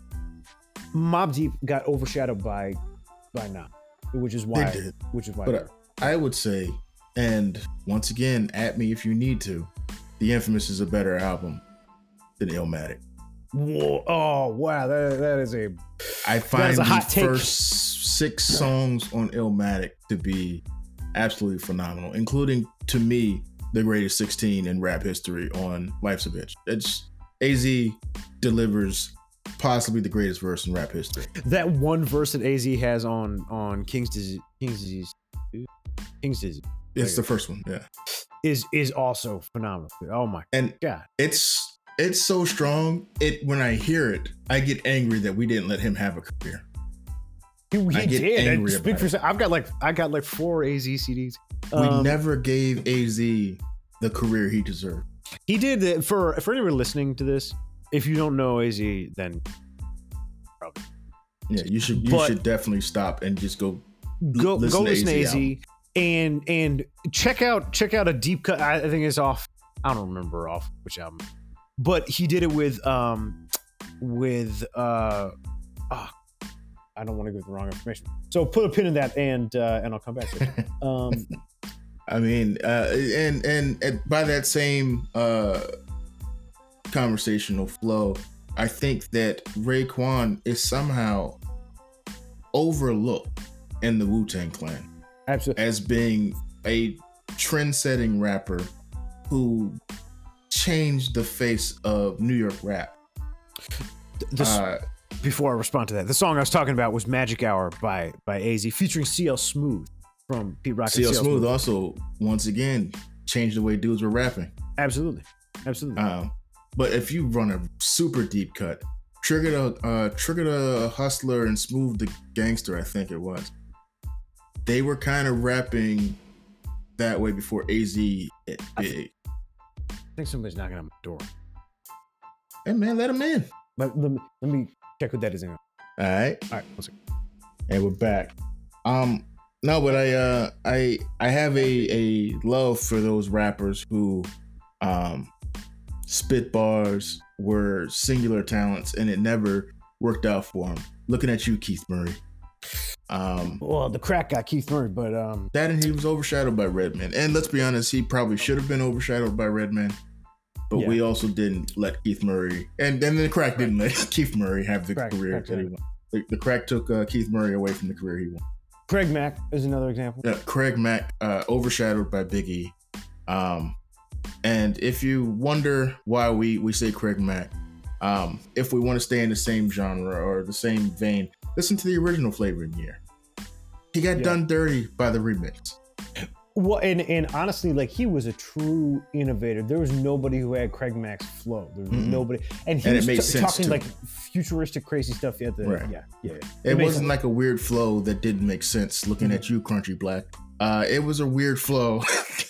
Mobb Deep got overshadowed by by Nas, which is why. They did. Which is why. But I, I would say, and once again, at me if you need to, The Infamous is a better album than Illmatic. Whoa! Oh wow! That that is a. I find a the hot take. first six songs on Illmatic to be absolutely phenomenal, including to me the greatest sixteen in rap history on Life's a Bitch. It's A Z delivers possibly the greatest verse in rap history. That one verse that A Z has on on King's Disease, King's Disease, King's Disease. It's the first one, yeah. Is is also phenomenal. Oh my and God! It's it's so strong. It when I hear it, I get angry that we didn't let him have a career. He, he did. Speak for I've got like I got like four A Z C Ds. We um, never gave A Z the career he deserved. He did. For for anyone listening to this, if you don't know A Z, then probably yeah, you should you but should definitely stop and just go go listen go to listen to A Z, A Z and and check out check out a deep cut. I think it's off. I don't remember off which album, but he did it with um with uh oh, I don't want to give the wrong information. So put a pin in that and uh, and I'll come back to it. Um, I mean, uh, and, and and by that same uh, conversational flow, I think that Raekwon is somehow overlooked in the Wu-Tang Clan. Absolutely. As being a trend-setting rapper who changed the face of New York rap. This, uh, before I respond to that, the song I was talking about was Magic Hour by by A Z featuring C L Smooth from Pete Rock. C L Smooth also, once again, changed the way dudes were rapping. Absolutely. Absolutely. Um, but if you run a super deep cut, Trigger the, uh, Trigger the Hustler and Smooth the Gangster, I think it was, they were kind of rapping that way before A Z hit big. I think somebody's knocking on my door. Hey man, let him in. Let, let, me, let me check what that is. In. All right. All right. One second. And we're back. Um, no, but I, uh, I, I have a, a love for those rappers who, um, spit bars, were singular talents, and it never worked out for them. Looking at you, Keith Murray. Um, well, the crack got Keith Murray, but um, that and he was overshadowed by Redman. And let's be honest, he probably should have been overshadowed by Redman. But yeah. we also didn't let Keith Murray, and, and then the crack didn't let Keith Murray have the crack, career crack, that he wanted. The, the crack took uh, Keith Murray away from the career he wanted. Craig Mack is another example. Yeah, Craig Mack, uh, overshadowed by Big E. Um, and if you wonder why we, we say Craig Mack, um, if we want to stay in the same genre or the same vein, listen to the original Flavor in Year. He got yeah. done dirty by the remix. Well, and, and honestly, like, he was a true innovator. There was nobody who had Craig Mack's flow. There was mm-hmm. nobody, and he and was it made t- sense talking too. like futuristic, crazy stuff. Yeah, the, right. yeah, yeah. It, it wasn't sense. like a weird flow that didn't make sense. Looking mm-hmm. at you, Crunchy Black, uh, it was a weird flow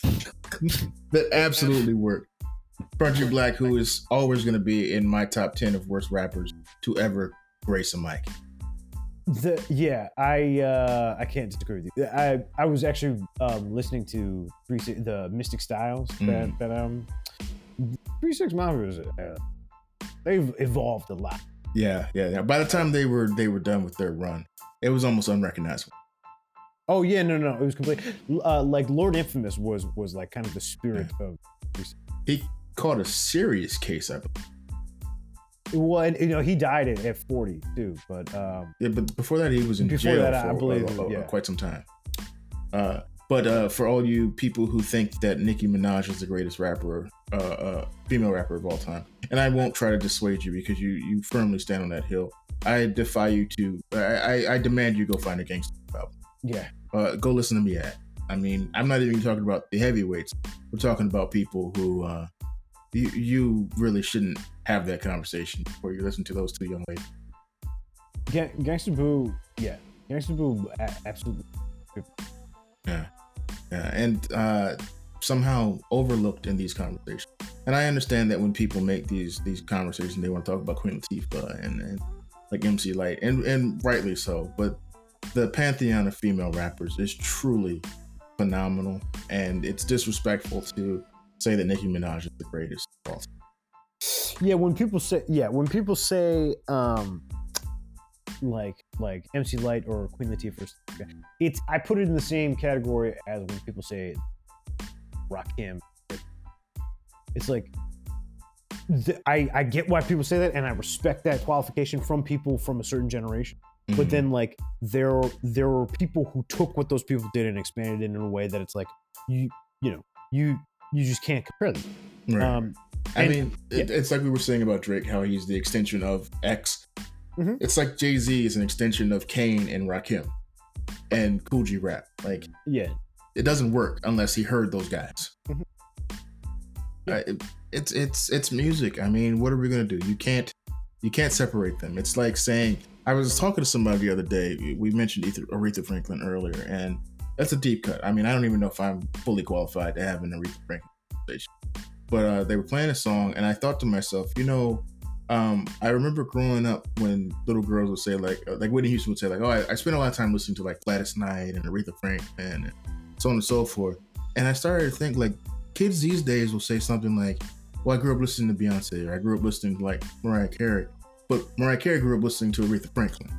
that absolutely worked. Crunchy Black, who is always going to be in my top ten of worst rappers to ever grace a mic. The, yeah, I uh, I can't disagree with you. I I was actually um, listening to three, the Mystic Styles that mm. that um three six Mafia. Uh, they've evolved a lot. Yeah, yeah, yeah. By the time they were they were done with their run, it was almost unrecognizable. Oh yeah, no, no, it was complete. Uh, like Lord Infamous was was like kind of the spirit yeah. of. He caught a serious case, I believe. Well, and, you know, he died at, at forty too, but um, yeah, but before that he was in before jail that, for I believe, uh, uh, yeah. quite some time. Uh, but uh, for all you people who think that Nicki Minaj is the greatest rapper, uh, uh, female rapper of all time, and I won't try to dissuade you because you you firmly stand on that hill. I defy you to. I I, I demand you go find a gangster album. Yeah. Uh, go listen to me at. I mean, I'm not even talking about the heavyweights. We're talking about people who. Uh, You, you really shouldn't have that conversation before you listen to those two young ladies. Ga- Gangsta Boo, yeah. Gangsta Boo, a- absolutely. Yeah. Yeah. And uh, somehow overlooked in these conversations. And I understand that when people make these these conversations, they want to talk about Queen Latifah and, and like M C Lyte, and, and rightly so. But the pantheon of female rappers is truly phenomenal, and it's disrespectful to say that Nicki Minaj is the greatest of all time. Yeah, when people say yeah, when people say um like like M C Lyte or Queen Latifah, it's I put it in the same category as when people say Rakim. It's like th- I I get why people say that, and I respect that qualification from people from a certain generation. Mm-hmm. But then like there there were people who took what those people did and expanded it in a way that it's like you you know you. You just can't compare them. Right. Um, I and, mean, it, yeah. it's like we were saying about Drake, how he's the extension of X. Mm-hmm. It's like Jay-Z is an extension of Kane and Rakim and Kool G Rap. Like, yeah, it doesn't work unless he heard those guys. Mm-hmm. Yeah. Uh, it, it's it's it's music. I mean, what are we gonna do? You can't you can't separate them. It's like saying, I was talking to somebody the other day. We mentioned Aretha Franklin earlier, and that's a deep cut. I mean, I don't even know if I'm fully qualified to have an Aretha Franklin conversation. But uh, they were playing a song, and I thought to myself, you know, um, I remember growing up when little girls would say, like, uh, like Whitney Houston would say, like, oh, I, I spent a lot of time listening to, like, Gladys Knight and Aretha Franklin and so on and so forth. And I started to think, like, kids these days will say something like, well, I grew up listening to Beyonce, or I grew up listening to, like, Mariah Carey. But Mariah Carey grew up listening to Aretha Franklin.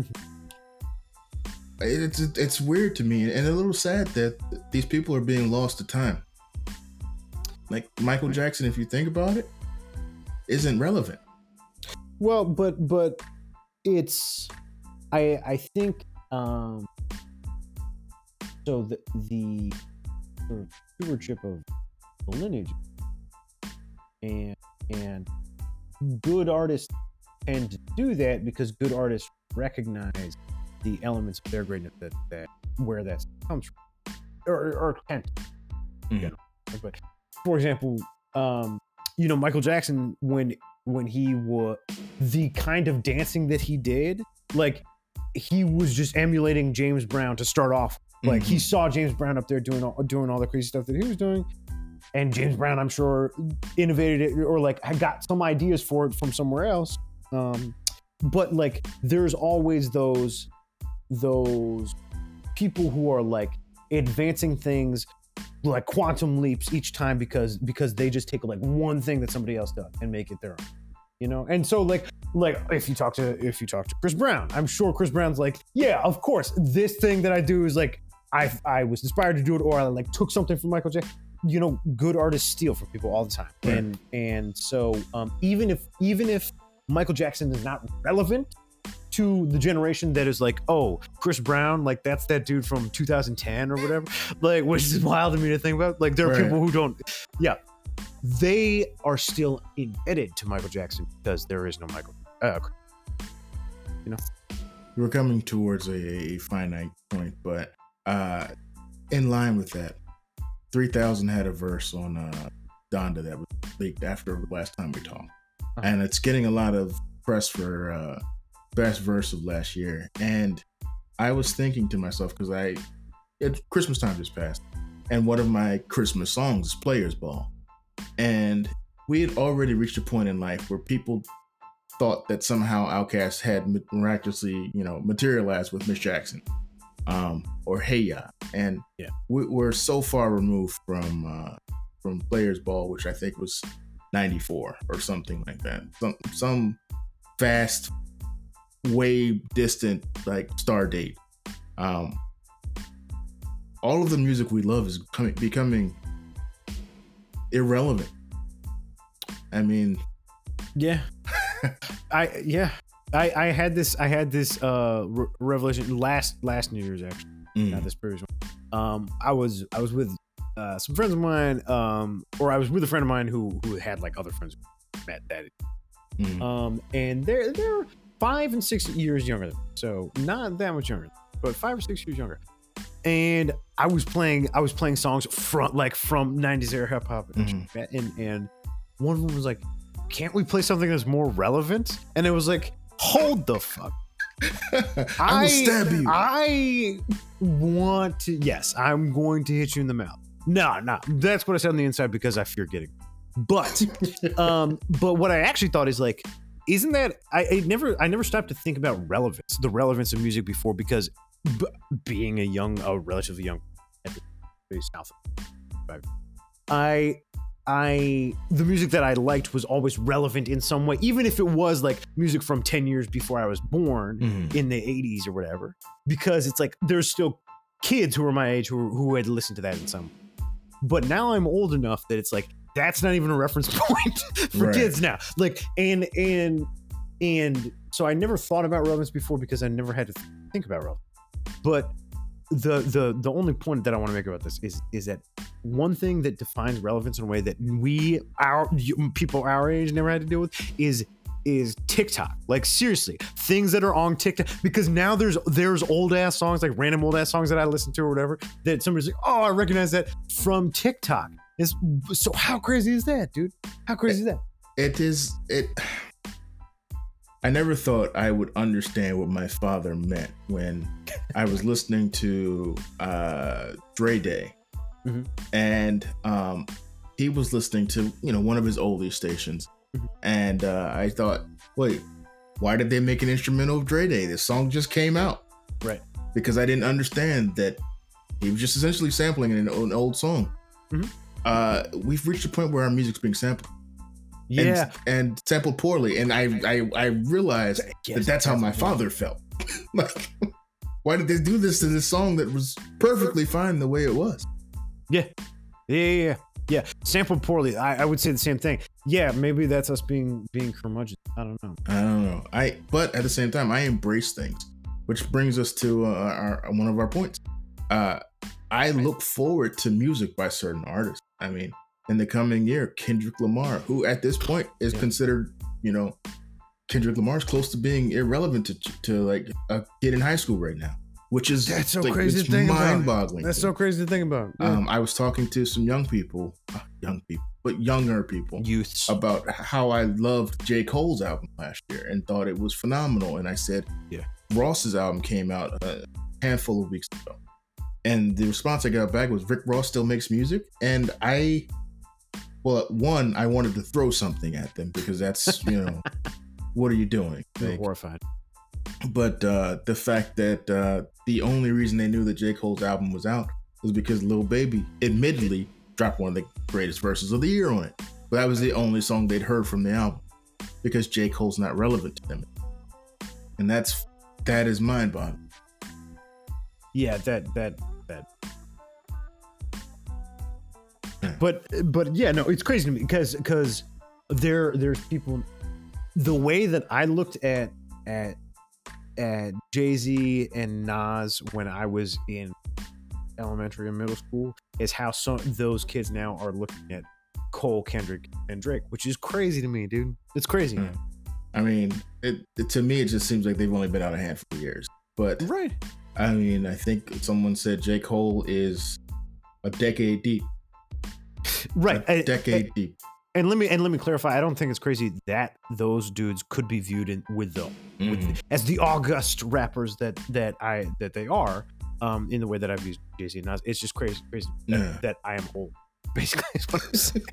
It's it's weird to me and a little sad that these people are being lost to time. Like Michael Jackson, if you think about it, isn't relevant. Well, but but it's I I think um so the the sort of stewardship of the lineage and and good artists tend to do that because good artists recognize the elements of their greatness that, that where that comes from or or tend to, Mhm. you know. But for example, um you know, Michael Jackson, when when he was the kind of dancing that he did, like he was just emulating James Brown to start off. Like he Mhm. saw James Brown up there doing all, doing all the crazy stuff that he was doing, and James Brown, I'm sure, innovated it or like had got some ideas for it from somewhere else. Um, but like, there's always those those people who are like advancing things like quantum leaps each time because because they just take like one thing that somebody else does and make it their own, you know. And so like like if you talk to if you talk to Chris Brown, I'm sure Chris Brown's like, yeah, of course, this thing that I do is like I I was inspired to do it, or I like took something from Michael Jackson. You know, good artists steal from people all the time. Right. And and so um, even if even if Michael Jackson is not relevant to the generation that is like, oh, Chris Brown, like that's that dude from two thousand ten or whatever, like, which is wild to me to think about. Like there are Right. people who don't, yeah, they are still indebted to Michael Jackson because there is no Michael. Uh, you know, We're coming towards a, a finite point, but uh, in line with that, three thousand had a verse on uh, Donda that was leaked after the last time we talked. Uh-huh. And it's getting a lot of press for uh, best verse of last year. And I was thinking to myself, because I, it, Christmas time just passed, and one of my Christmas songs is Players Ball. And we had already reached a point in life where people thought that somehow Outkast had miraculously, you know, materialized with Miss Jackson, um, or Hey Ya, and Yeah. we, we're so far removed from uh, from Players Ball, which I think was ninety-four or something like that. Some some fast, way distant like star date. Um, all of the music we love is coming, becoming irrelevant. I mean, yeah, I yeah, I I had this I had this uh re- revelation last last New Year's actually, mm, not this previous one. Um, I was I was with uh, some friends of mine, um, or I was with a friend of mine who who had like other friends who met that, mm, um, and they're they're five and six years younger than me, so not that much younger, but five or six years younger. And I was playing I was playing songs from like from nineties era hip hop, Mhm. and and one of them was like, can't we play something that's more relevant? And it was like, hold the fuck. I will stab you. I want to, yes, I'm going to hit you in the mouth. No, no, that's what I said on the inside because I fear getting. But, um, but what I actually thought is like, isn't that I, I never I never stopped to think about relevance, the relevance of music before, because b- being a young, a relatively young, at the very south, I. I the music that I liked was always relevant in some way, even if it was like music from ten years before I was born Mhm. in the eighties or whatever, because it's like there's still kids who are my age who who had listened to that in some. But now I'm old enough that it's like that's not even a reference point for Right. kids now. Like and and and so I never thought about relevance before because I never had to th- think about relevance. But the the the only point that I want to make about this is is that one thing that defines relevance in a way that we our people our age never had to deal with is is TikTok. Like seriously, things that are on TikTok, because now there's there's old ass songs, like random old ass songs that I listen to or whatever, that somebody's like, oh, I recognize that from TikTok. It's, so how crazy is that, dude? How crazy is that? It is it. I never thought I would understand what my father meant when I was listening to uh, Dre Day, Mhm. and um, he was listening to you know one of his oldie stations, Mhm. and uh, I thought, wait, why did they make an instrumental of Dre Day? This song just came out, Right. because I didn't understand that he was just essentially sampling an, an old song. Mhm. Uh, we've reached a point where our music's being sampled. Yeah. and, and sampled poorly, and I I, I realized Yes, that that's how my father felt. Like, why did they do this to this song that was perfectly fine the way it was? Yeah, yeah, yeah. Yeah, sampled poorly. I, I would say the same thing. Yeah, maybe that's us being being curmudgeon. I don't know. I don't know. I but at the same time, I embrace things, which brings us to uh, our one of our points. Uh, I look forward to music by certain artists. I mean, in the coming year, Kendrick Lamar, who at this point is yeah. considered, you know, Kendrick Lamar is close to being irrelevant to to like a kid in high school right now, which is that's so like, crazy to think about. Mind-boggling. That's so crazy to think about. Yeah. Um, I was talking to some young people, uh, young people, but younger people, youths, about how I loved J. Cole's album last year and thought it was phenomenal. And I said, yeah, Ross's album came out a handful of weeks ago, and the response I got back was, Rick Ross still makes music, and I. Well, one, I wanted to throw something at them because that's, you know, what are you doing? Like, horrified. But uh, the fact that uh, the only reason they knew that J. Cole's album was out was because Lil Baby admittedly dropped one of the greatest verses of the year on it. But that was the only song they'd heard from the album because J. Cole's not relevant to them. And that's, that is mind-boggling. Yeah, that, that, that. But but yeah, no, it's crazy to me because because there there's people. The way that I looked at at at Jay-Z and Nas when I was in elementary and middle school is how some those kids now are looking at Cole, Kendrick, and Drake, which is crazy to me, dude. It's crazy. Mm. I mean, it, it to me it just seems like they've only been out a handful of years. But right. I mean, I think someone said J. Cole is a decade deep. Right, a decade I, I, deep. And let me and let me clarify. I don't think it's crazy that those dudes could be viewed in with them mm-hmm. with, as the august rappers that that I that they are. Um, in the way that I've used Jay-Z and Nas, it's just crazy, crazy that, yeah. that I am old. Basically, is what I'm saying.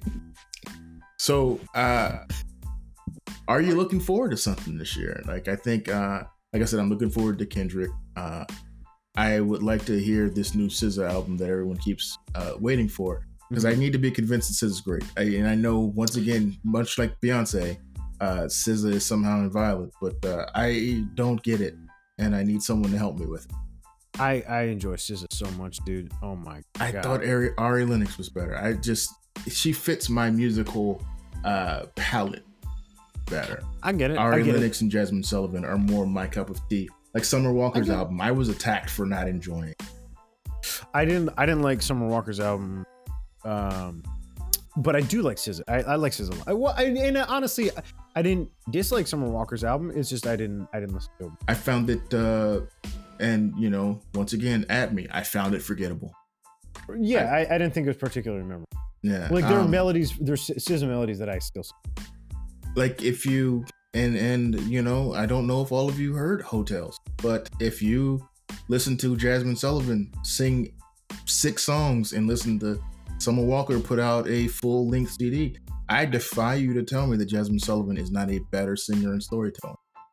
So, uh, are you looking forward to something this year? Like, I think, uh, like I said, I'm looking forward to Kendrick. Uh, I would like to hear this new S Z A album that everyone keeps uh, waiting for. Because I need to be convinced that S Z A's great. I, and I know, once again, much like Beyonce, uh, S Z A is somehow inviolate, but uh, I don't get it, and I need someone to help me with it. I, I enjoy S Z A so much, dude. Oh my I god. I thought Ari, Ari Lennox was better. I just, she fits my musical uh, palette better. I get it. Ari I get Lennox it. and Jasmine Sullivan are more my cup of tea. Like Summer Walker's album, I was attacked for not enjoying it. I didn't, I didn't like Summer Walker's album. Um, but I do like S Z A. I, I like S Z A. I, well, I, and honestly, I, I didn't dislike Summer Walker's album. It's just I didn't I didn't listen to it. I found it, uh, and you know, once again, at me, I found it forgettable. Yeah, I, I, I didn't think it was particularly memorable. Yeah, like there um, are melodies, there's S Z A melodies that I still. Like if you and and you know, I don't know if all of you heard Hotels, but if you listen to Jasmine Sullivan sing six songs and listen to Summer Walker put out a full-length C D, I defy you to tell me that Jasmine Sullivan is not a better singer and storyteller.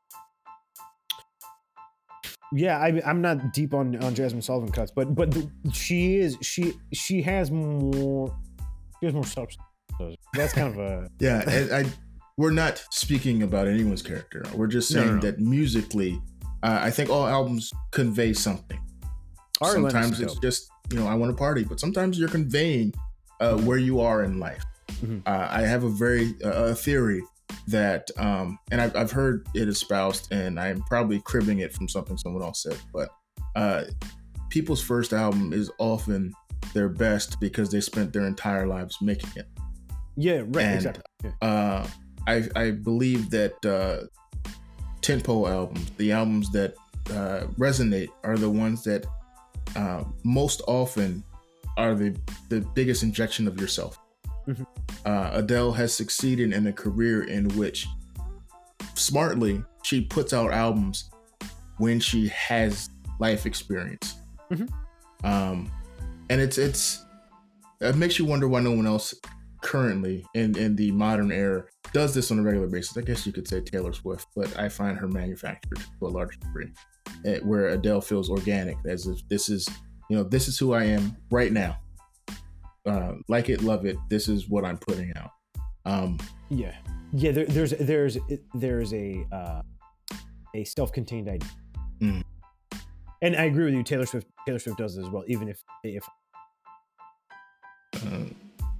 Yeah, I, I'm not deep on, on Jasmine Sullivan cuts, but but the, she is she she has more she has more substance. That's kind of a yeah. And I we're not speaking about anyone's character. We're just saying no, no, no. that musically, uh, I think all albums convey something. Our sometimes it's just, you know, I want to party, but sometimes you're conveying uh, where you are in life. Mm-hmm. Uh, I have a very uh, a theory that, um, and I've, I've heard it espoused, and I'm probably cribbing it from something someone else said, but uh, people's first album is often their best because they spent their entire lives making it. Yeah, right. And, exactly. Yeah. Uh, I I believe that uh, tentpole albums, the albums that uh, resonate, are the ones that Uh, most often are the the biggest injection of yourself. Mm-hmm. Uh, Adele has succeeded in a career in which, smartly, she puts out albums when she has life experience, mm-hmm. um, and it's it's it makes you wonder why no one else currently in in the modern era does this on a regular basis. I guess you could say Taylor Swift, but I find her manufactured to a large degree. Where Adele feels organic, as if this is, you know, this is who I am right now. Uh, like it, love it. This is what I'm putting out. Um, yeah, yeah. There, there's there's there's a uh, a self-contained idea, mm. and I agree with you. Taylor Swift Taylor Swift does it as well. Even if if uh,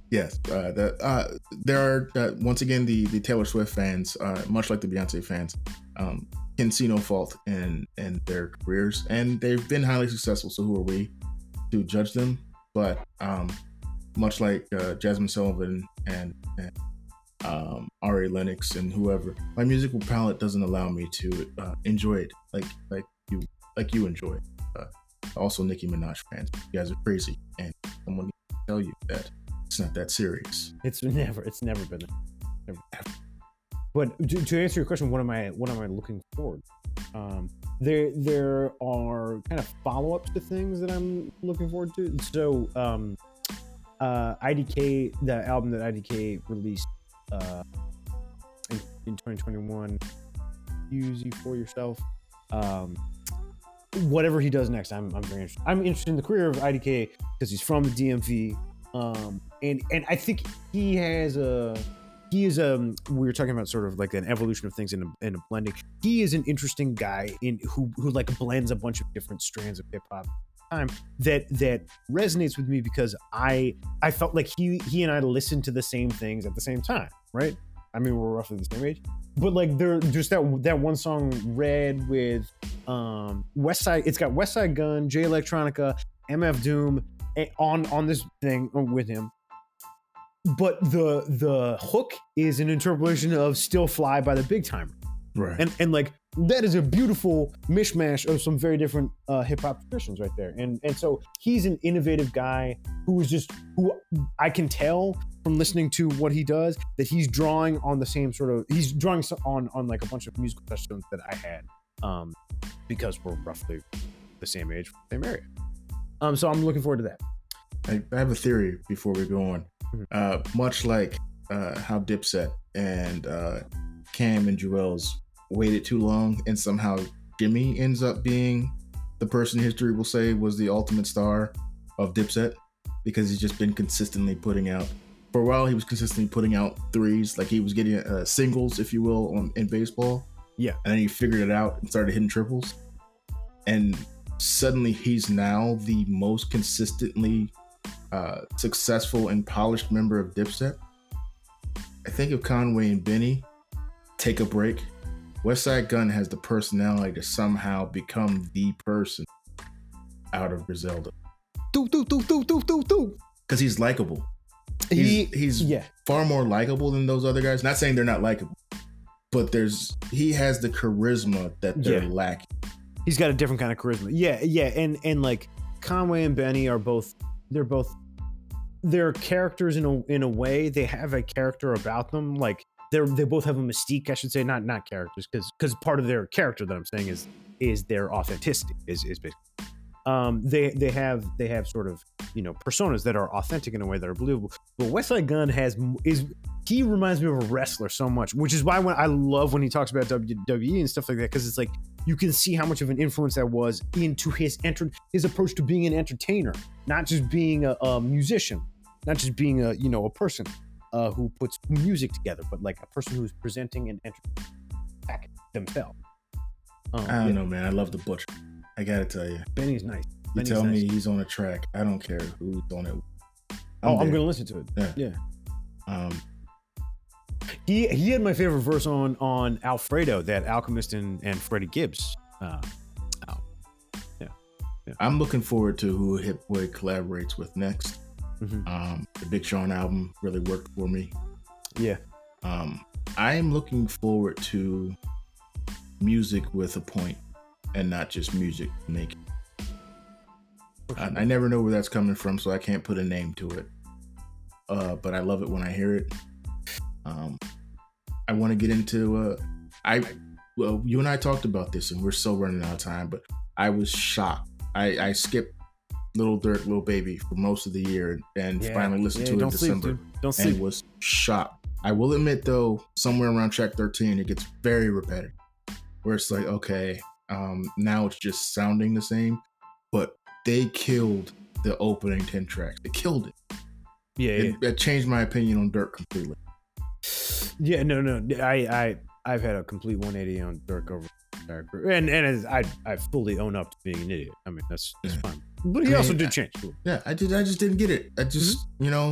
Yes, uh, the, uh, there are uh, once again the the Taylor Swift fans, uh, much like the Beyonce fans, um, can see no fault in in their careers, and they've been highly successful. So who are we to judge them? But um, much like uh, Jasmine Sullivan and, and um, Ari Lennox and whoever, my musical palette doesn't allow me to uh, enjoy it like like you like you enjoy it. Uh, also, Nicki Minaj fans, you guys are crazy, and someone needs to tell you that. It's not that serious. It's never. It's never been. Never, ever. But to, to answer your question, what am I? What am I looking forward? Um, there, there are kind of follow-ups to things that I'm looking forward to. So, um, uh, I D K, the album that I D K released uh, in, in twenty twenty-one, Use You For Yourself. Um, whatever he does next, I'm, I'm very interested. I'm interested in the career of I D K because he's from the D M V. Um, and, and I think he has a, he is, um, we were talking about sort of like an evolution of things in a, in a blending. He is an interesting guy in who, who like blends a bunch of different strands of hip hop time that, that resonates with me because I, I felt like he, he and I listened to the same things at the same time. Right. I mean, we're roughly the same age, but like there, just that, that one song Red with, um, Westside, it's got Westside Gun, Jay Electronica, M F Doom, on on this thing with him, but the the hook is an interpolation of Still Fly by the Big Timer, right? And and like that is a beautiful mishmash of some very different uh, hip hop traditions right there. And and so he's an innovative guy who is just who I can tell from listening to what he does that he's drawing on the same sort of he's drawing on on like a bunch of musical touchstones that I had, um, because we're roughly the same age, same area. Um, so I'm looking forward to that. I, I have a theory before we go on. Mm-hmm. Uh, much like uh, how Dipset and uh, Cam and Joel's waited too long, and somehow Jimmy ends up being the person history will say was the ultimate star of Dipset because he's just been consistently putting out. For a while, he was consistently putting out threes, like he was getting uh, singles, if you will, on, in baseball. Yeah, and then he figured it out and started hitting triples, and suddenly he's now the most consistently uh, successful and polished member of Dipset. I think if Conway and Benny take a break, Westside Gunn has the personality to somehow become the person out of Griselda. Do, do, do, do, do, do, do. Because he's likable. He, he's he's yeah. far more likable than those other guys. Not saying they're not likable, but there's he has the charisma that they're yeah. lacking. He's got a different kind of charisma. Yeah, yeah, and and like Conway and Benny are both they're both they're characters in a in a way. They have a character about them. Like they're they both have a mystique, I should say, not not characters, because because part of their character that I'm saying is is their authenticity. Is is basically um they they have they have sort of, you know, personas that are authentic in a way that are believable. But Westside Gunn has is he reminds me of a wrestler so much, which is why when I love when he talks about W W E and stuff like that, because it's like you can see how much of an influence that was into his enter his approach to being an entertainer, not just being a, a musician, not just being a you know a person uh, who puts music together, but like a person who's presenting and entertaining themselves. Um, I don't yeah. know, man. I love the Butcher. I gotta tell you, Benny's nice. You Benny's tell nice. me he's on a track. I don't care who's on it. I'm oh, I'm there. gonna listen to it. Yeah. yeah. Um. He he had my favorite verse on on Alfredo, that Alchemist and, and Freddie Gibbs. Uh, album. Yeah. yeah. I'm looking forward to who Hit Boy collaborates with next. Mm-hmm. Um, the Big Sean album really worked for me. Yeah. Um, I am looking forward to music with a point and not just music making. I, I never know where that's coming from, so I can't put a name to it. Uh, but I love it when I hear it. Um, I want to get into. Uh, I well, you and I talked about this, and we're still running out of time. But I was shocked. I, I skipped Little Durk, Little Baby for most of the year, and yeah, finally listened yeah, to it in don't December, sleep, dude. Don't and sleep. was shocked. I will admit, though, somewhere around track thirteen, it gets very repetitive, where it's like, okay, um, now it's just sounding the same, but they killed the opening ten tracks. They killed it. Yeah, it, yeah. it changed my opinion on Durk completely. Yeah, no, no. I, I, I've had a complete one eighty on Durk over, and and as I, I fully own up to being an idiot. I mean, that's that's yeah. fine. But he I also mean, did change. Yeah, I did. I just didn't get it. I just, mm-hmm. you know,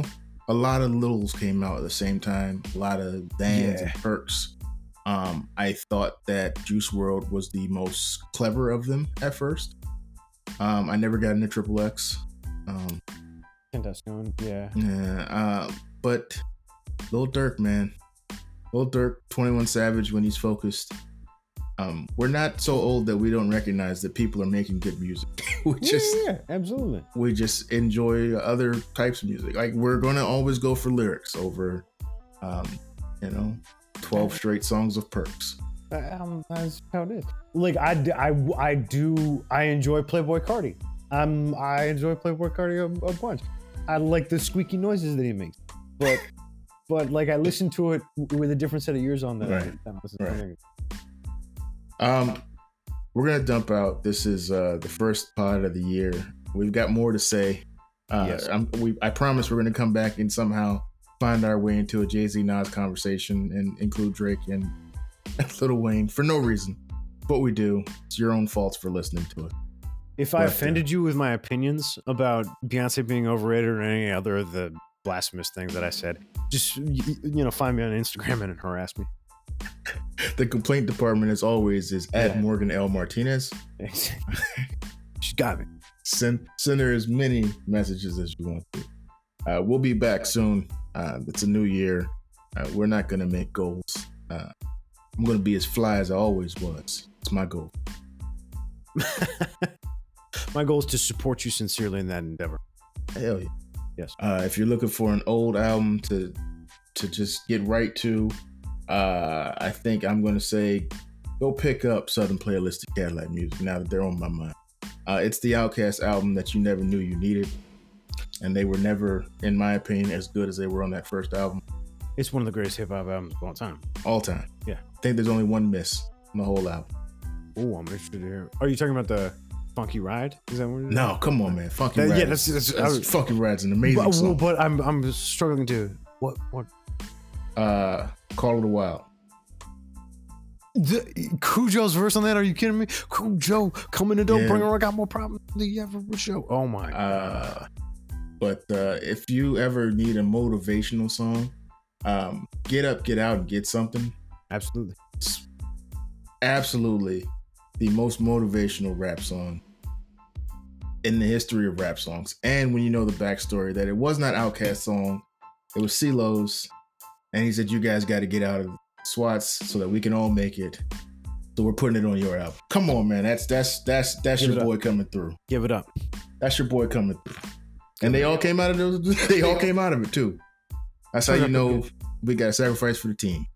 a lot of littles came out at the same time. A lot of Dans Yeah. and Perks. Um, I thought that Juice world was the most clever of them at first. Um, I never got into Triple X. Um, Contestant, yeah. yeah, uh, but Lil Durk, man, Lil Durk, twenty-one Savage, when he's focused. Um, we're not so old that we don't recognize that people are making good music. we Yeah, just, yeah, yeah, absolutely. we just enjoy other types of music. Like we're gonna always go for lyrics over, um, you know, twelve straight songs of Perks. Um, that's how it is. Like I, d- I, I do. I enjoy Playboy Cardi. Um, I enjoy Playboy Cardi a, a bunch. I like the squeaky noises that he makes, but, but like I listen to it with a different set of ears on that. Right. I don't listen to Right. it. Um, we're gonna dump out. This is uh the first pod of the year. We've got more to say. Uh, Yes. I'm, we I promise we're gonna come back and somehow find our way into a Jay-Z Nas conversation and include Drake and Lil Wayne for no reason. But we do. It's your own faults for listening to it. If I But, uh, offended you with my opinions about Beyonce being overrated or any other of the blasphemous things that I said, just y- y- you know, find me on Instagram and harass me. The complaint department, as always, is at Yeah. Morgan L. Martinez. She got me. Send send her as many messages as you want to. Uh, we'll be back soon. Uh, it's a new year. Uh, we're not gonna make goals. Uh, I'm gonna be as fly as I always was. It's my goal. My goal is to support you sincerely in that endeavor. Hell yeah. Yes. Uh, if you're looking for an old album to to just get right to, uh, I think I'm gonna say go pick up Southern Playalistic Cadillac Music now that they're on my mind. Uh, it's the Outkast album that you never knew you needed, and they were never, in my opinion, as good as they were on that first album. It's one of the greatest hip hop albums of all time. All time. Yeah. I think there's only one miss on the whole album. Oh, I'm interested to hear. Are you talking about the Funky Ride? Is that what it is? No, come on, man. Funky That- Ride. yeah, that's- that's- I was- Funky Ride's an amazing But, song. but I'm I'm struggling to what what Uh, Call of the Wild. the, Cujo's verse on that? Are you kidding me? Cujo coming and don't Yeah. bring her. I got more problems than you ever would show. Oh my. Uh, but uh, if you ever need a motivational song, um, Get Up, Get Out, and Get Something. Absolutely. It's absolutely the most motivational rap song in the history of rap songs. And when you know the backstory that it was not Outkast's song, it was CeeLo's, and he said, "You guys got to get out of SWATs so that we can all make it. So we're putting it on your album." Come on, man. That's that's that's that's Give your it up. boy coming through. Give it up. That's your boy coming through. And they all came out of those. They all came out of it too. That's how you know we got to sacrifice for the team.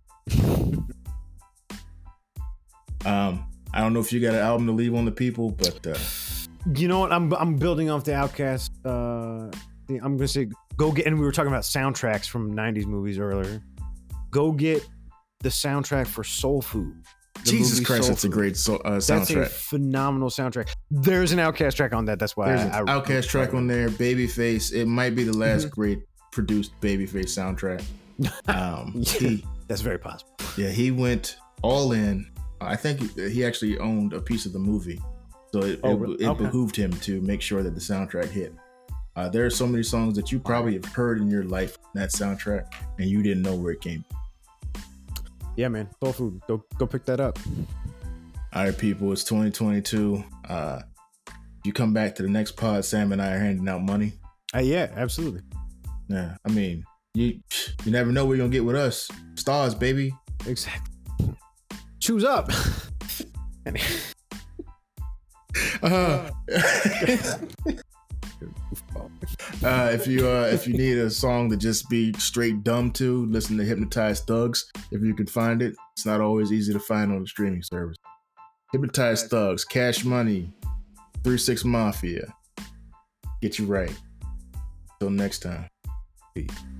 Um, I don't know if you got an album to leave on the people, but uh, You know what? I'm I'm building off the Outkast. Uh, the, I'm gonna say go get. And we were talking about soundtracks from nineties movies earlier. Go get the soundtrack for Soul Food. The Jesus movie Christ, Soul that's a Food. great so, uh, That's a soundtrack. phenomenal soundtrack. There's an Outkast track on that. That's why There's I, an I, Outkast track on there. Babyface. It might be the last Mhm. great produced Babyface soundtrack. Um, Yeah. he, That's very possible. yeah, he went all in. I think he actually owned a piece of the movie, so it, Oh, it, really? it Okay. behooved him to make sure that the soundtrack hit. Uh, there are so many songs that you probably have heard in your life in that soundtrack, and you didn't know where it came from. Yeah, man. Soul Food. Go go pick that up. All right, people, it's twenty twenty-two. Uh, if you come back to the next pod, Sam and I are handing out money. Uh, yeah, absolutely. Yeah, I mean, you you never know what you're gonna get with us. Stars, baby. Exactly. Choose up. Uh, uh, if you uh, if you need a song to just be straight dumb to, listen to Hypnotized Thugs. If you can find it, it's not always easy to find on the streaming service. Hypnotized Thugs, Cash Money, three six Mafia. Get you right. Till next time. Peace.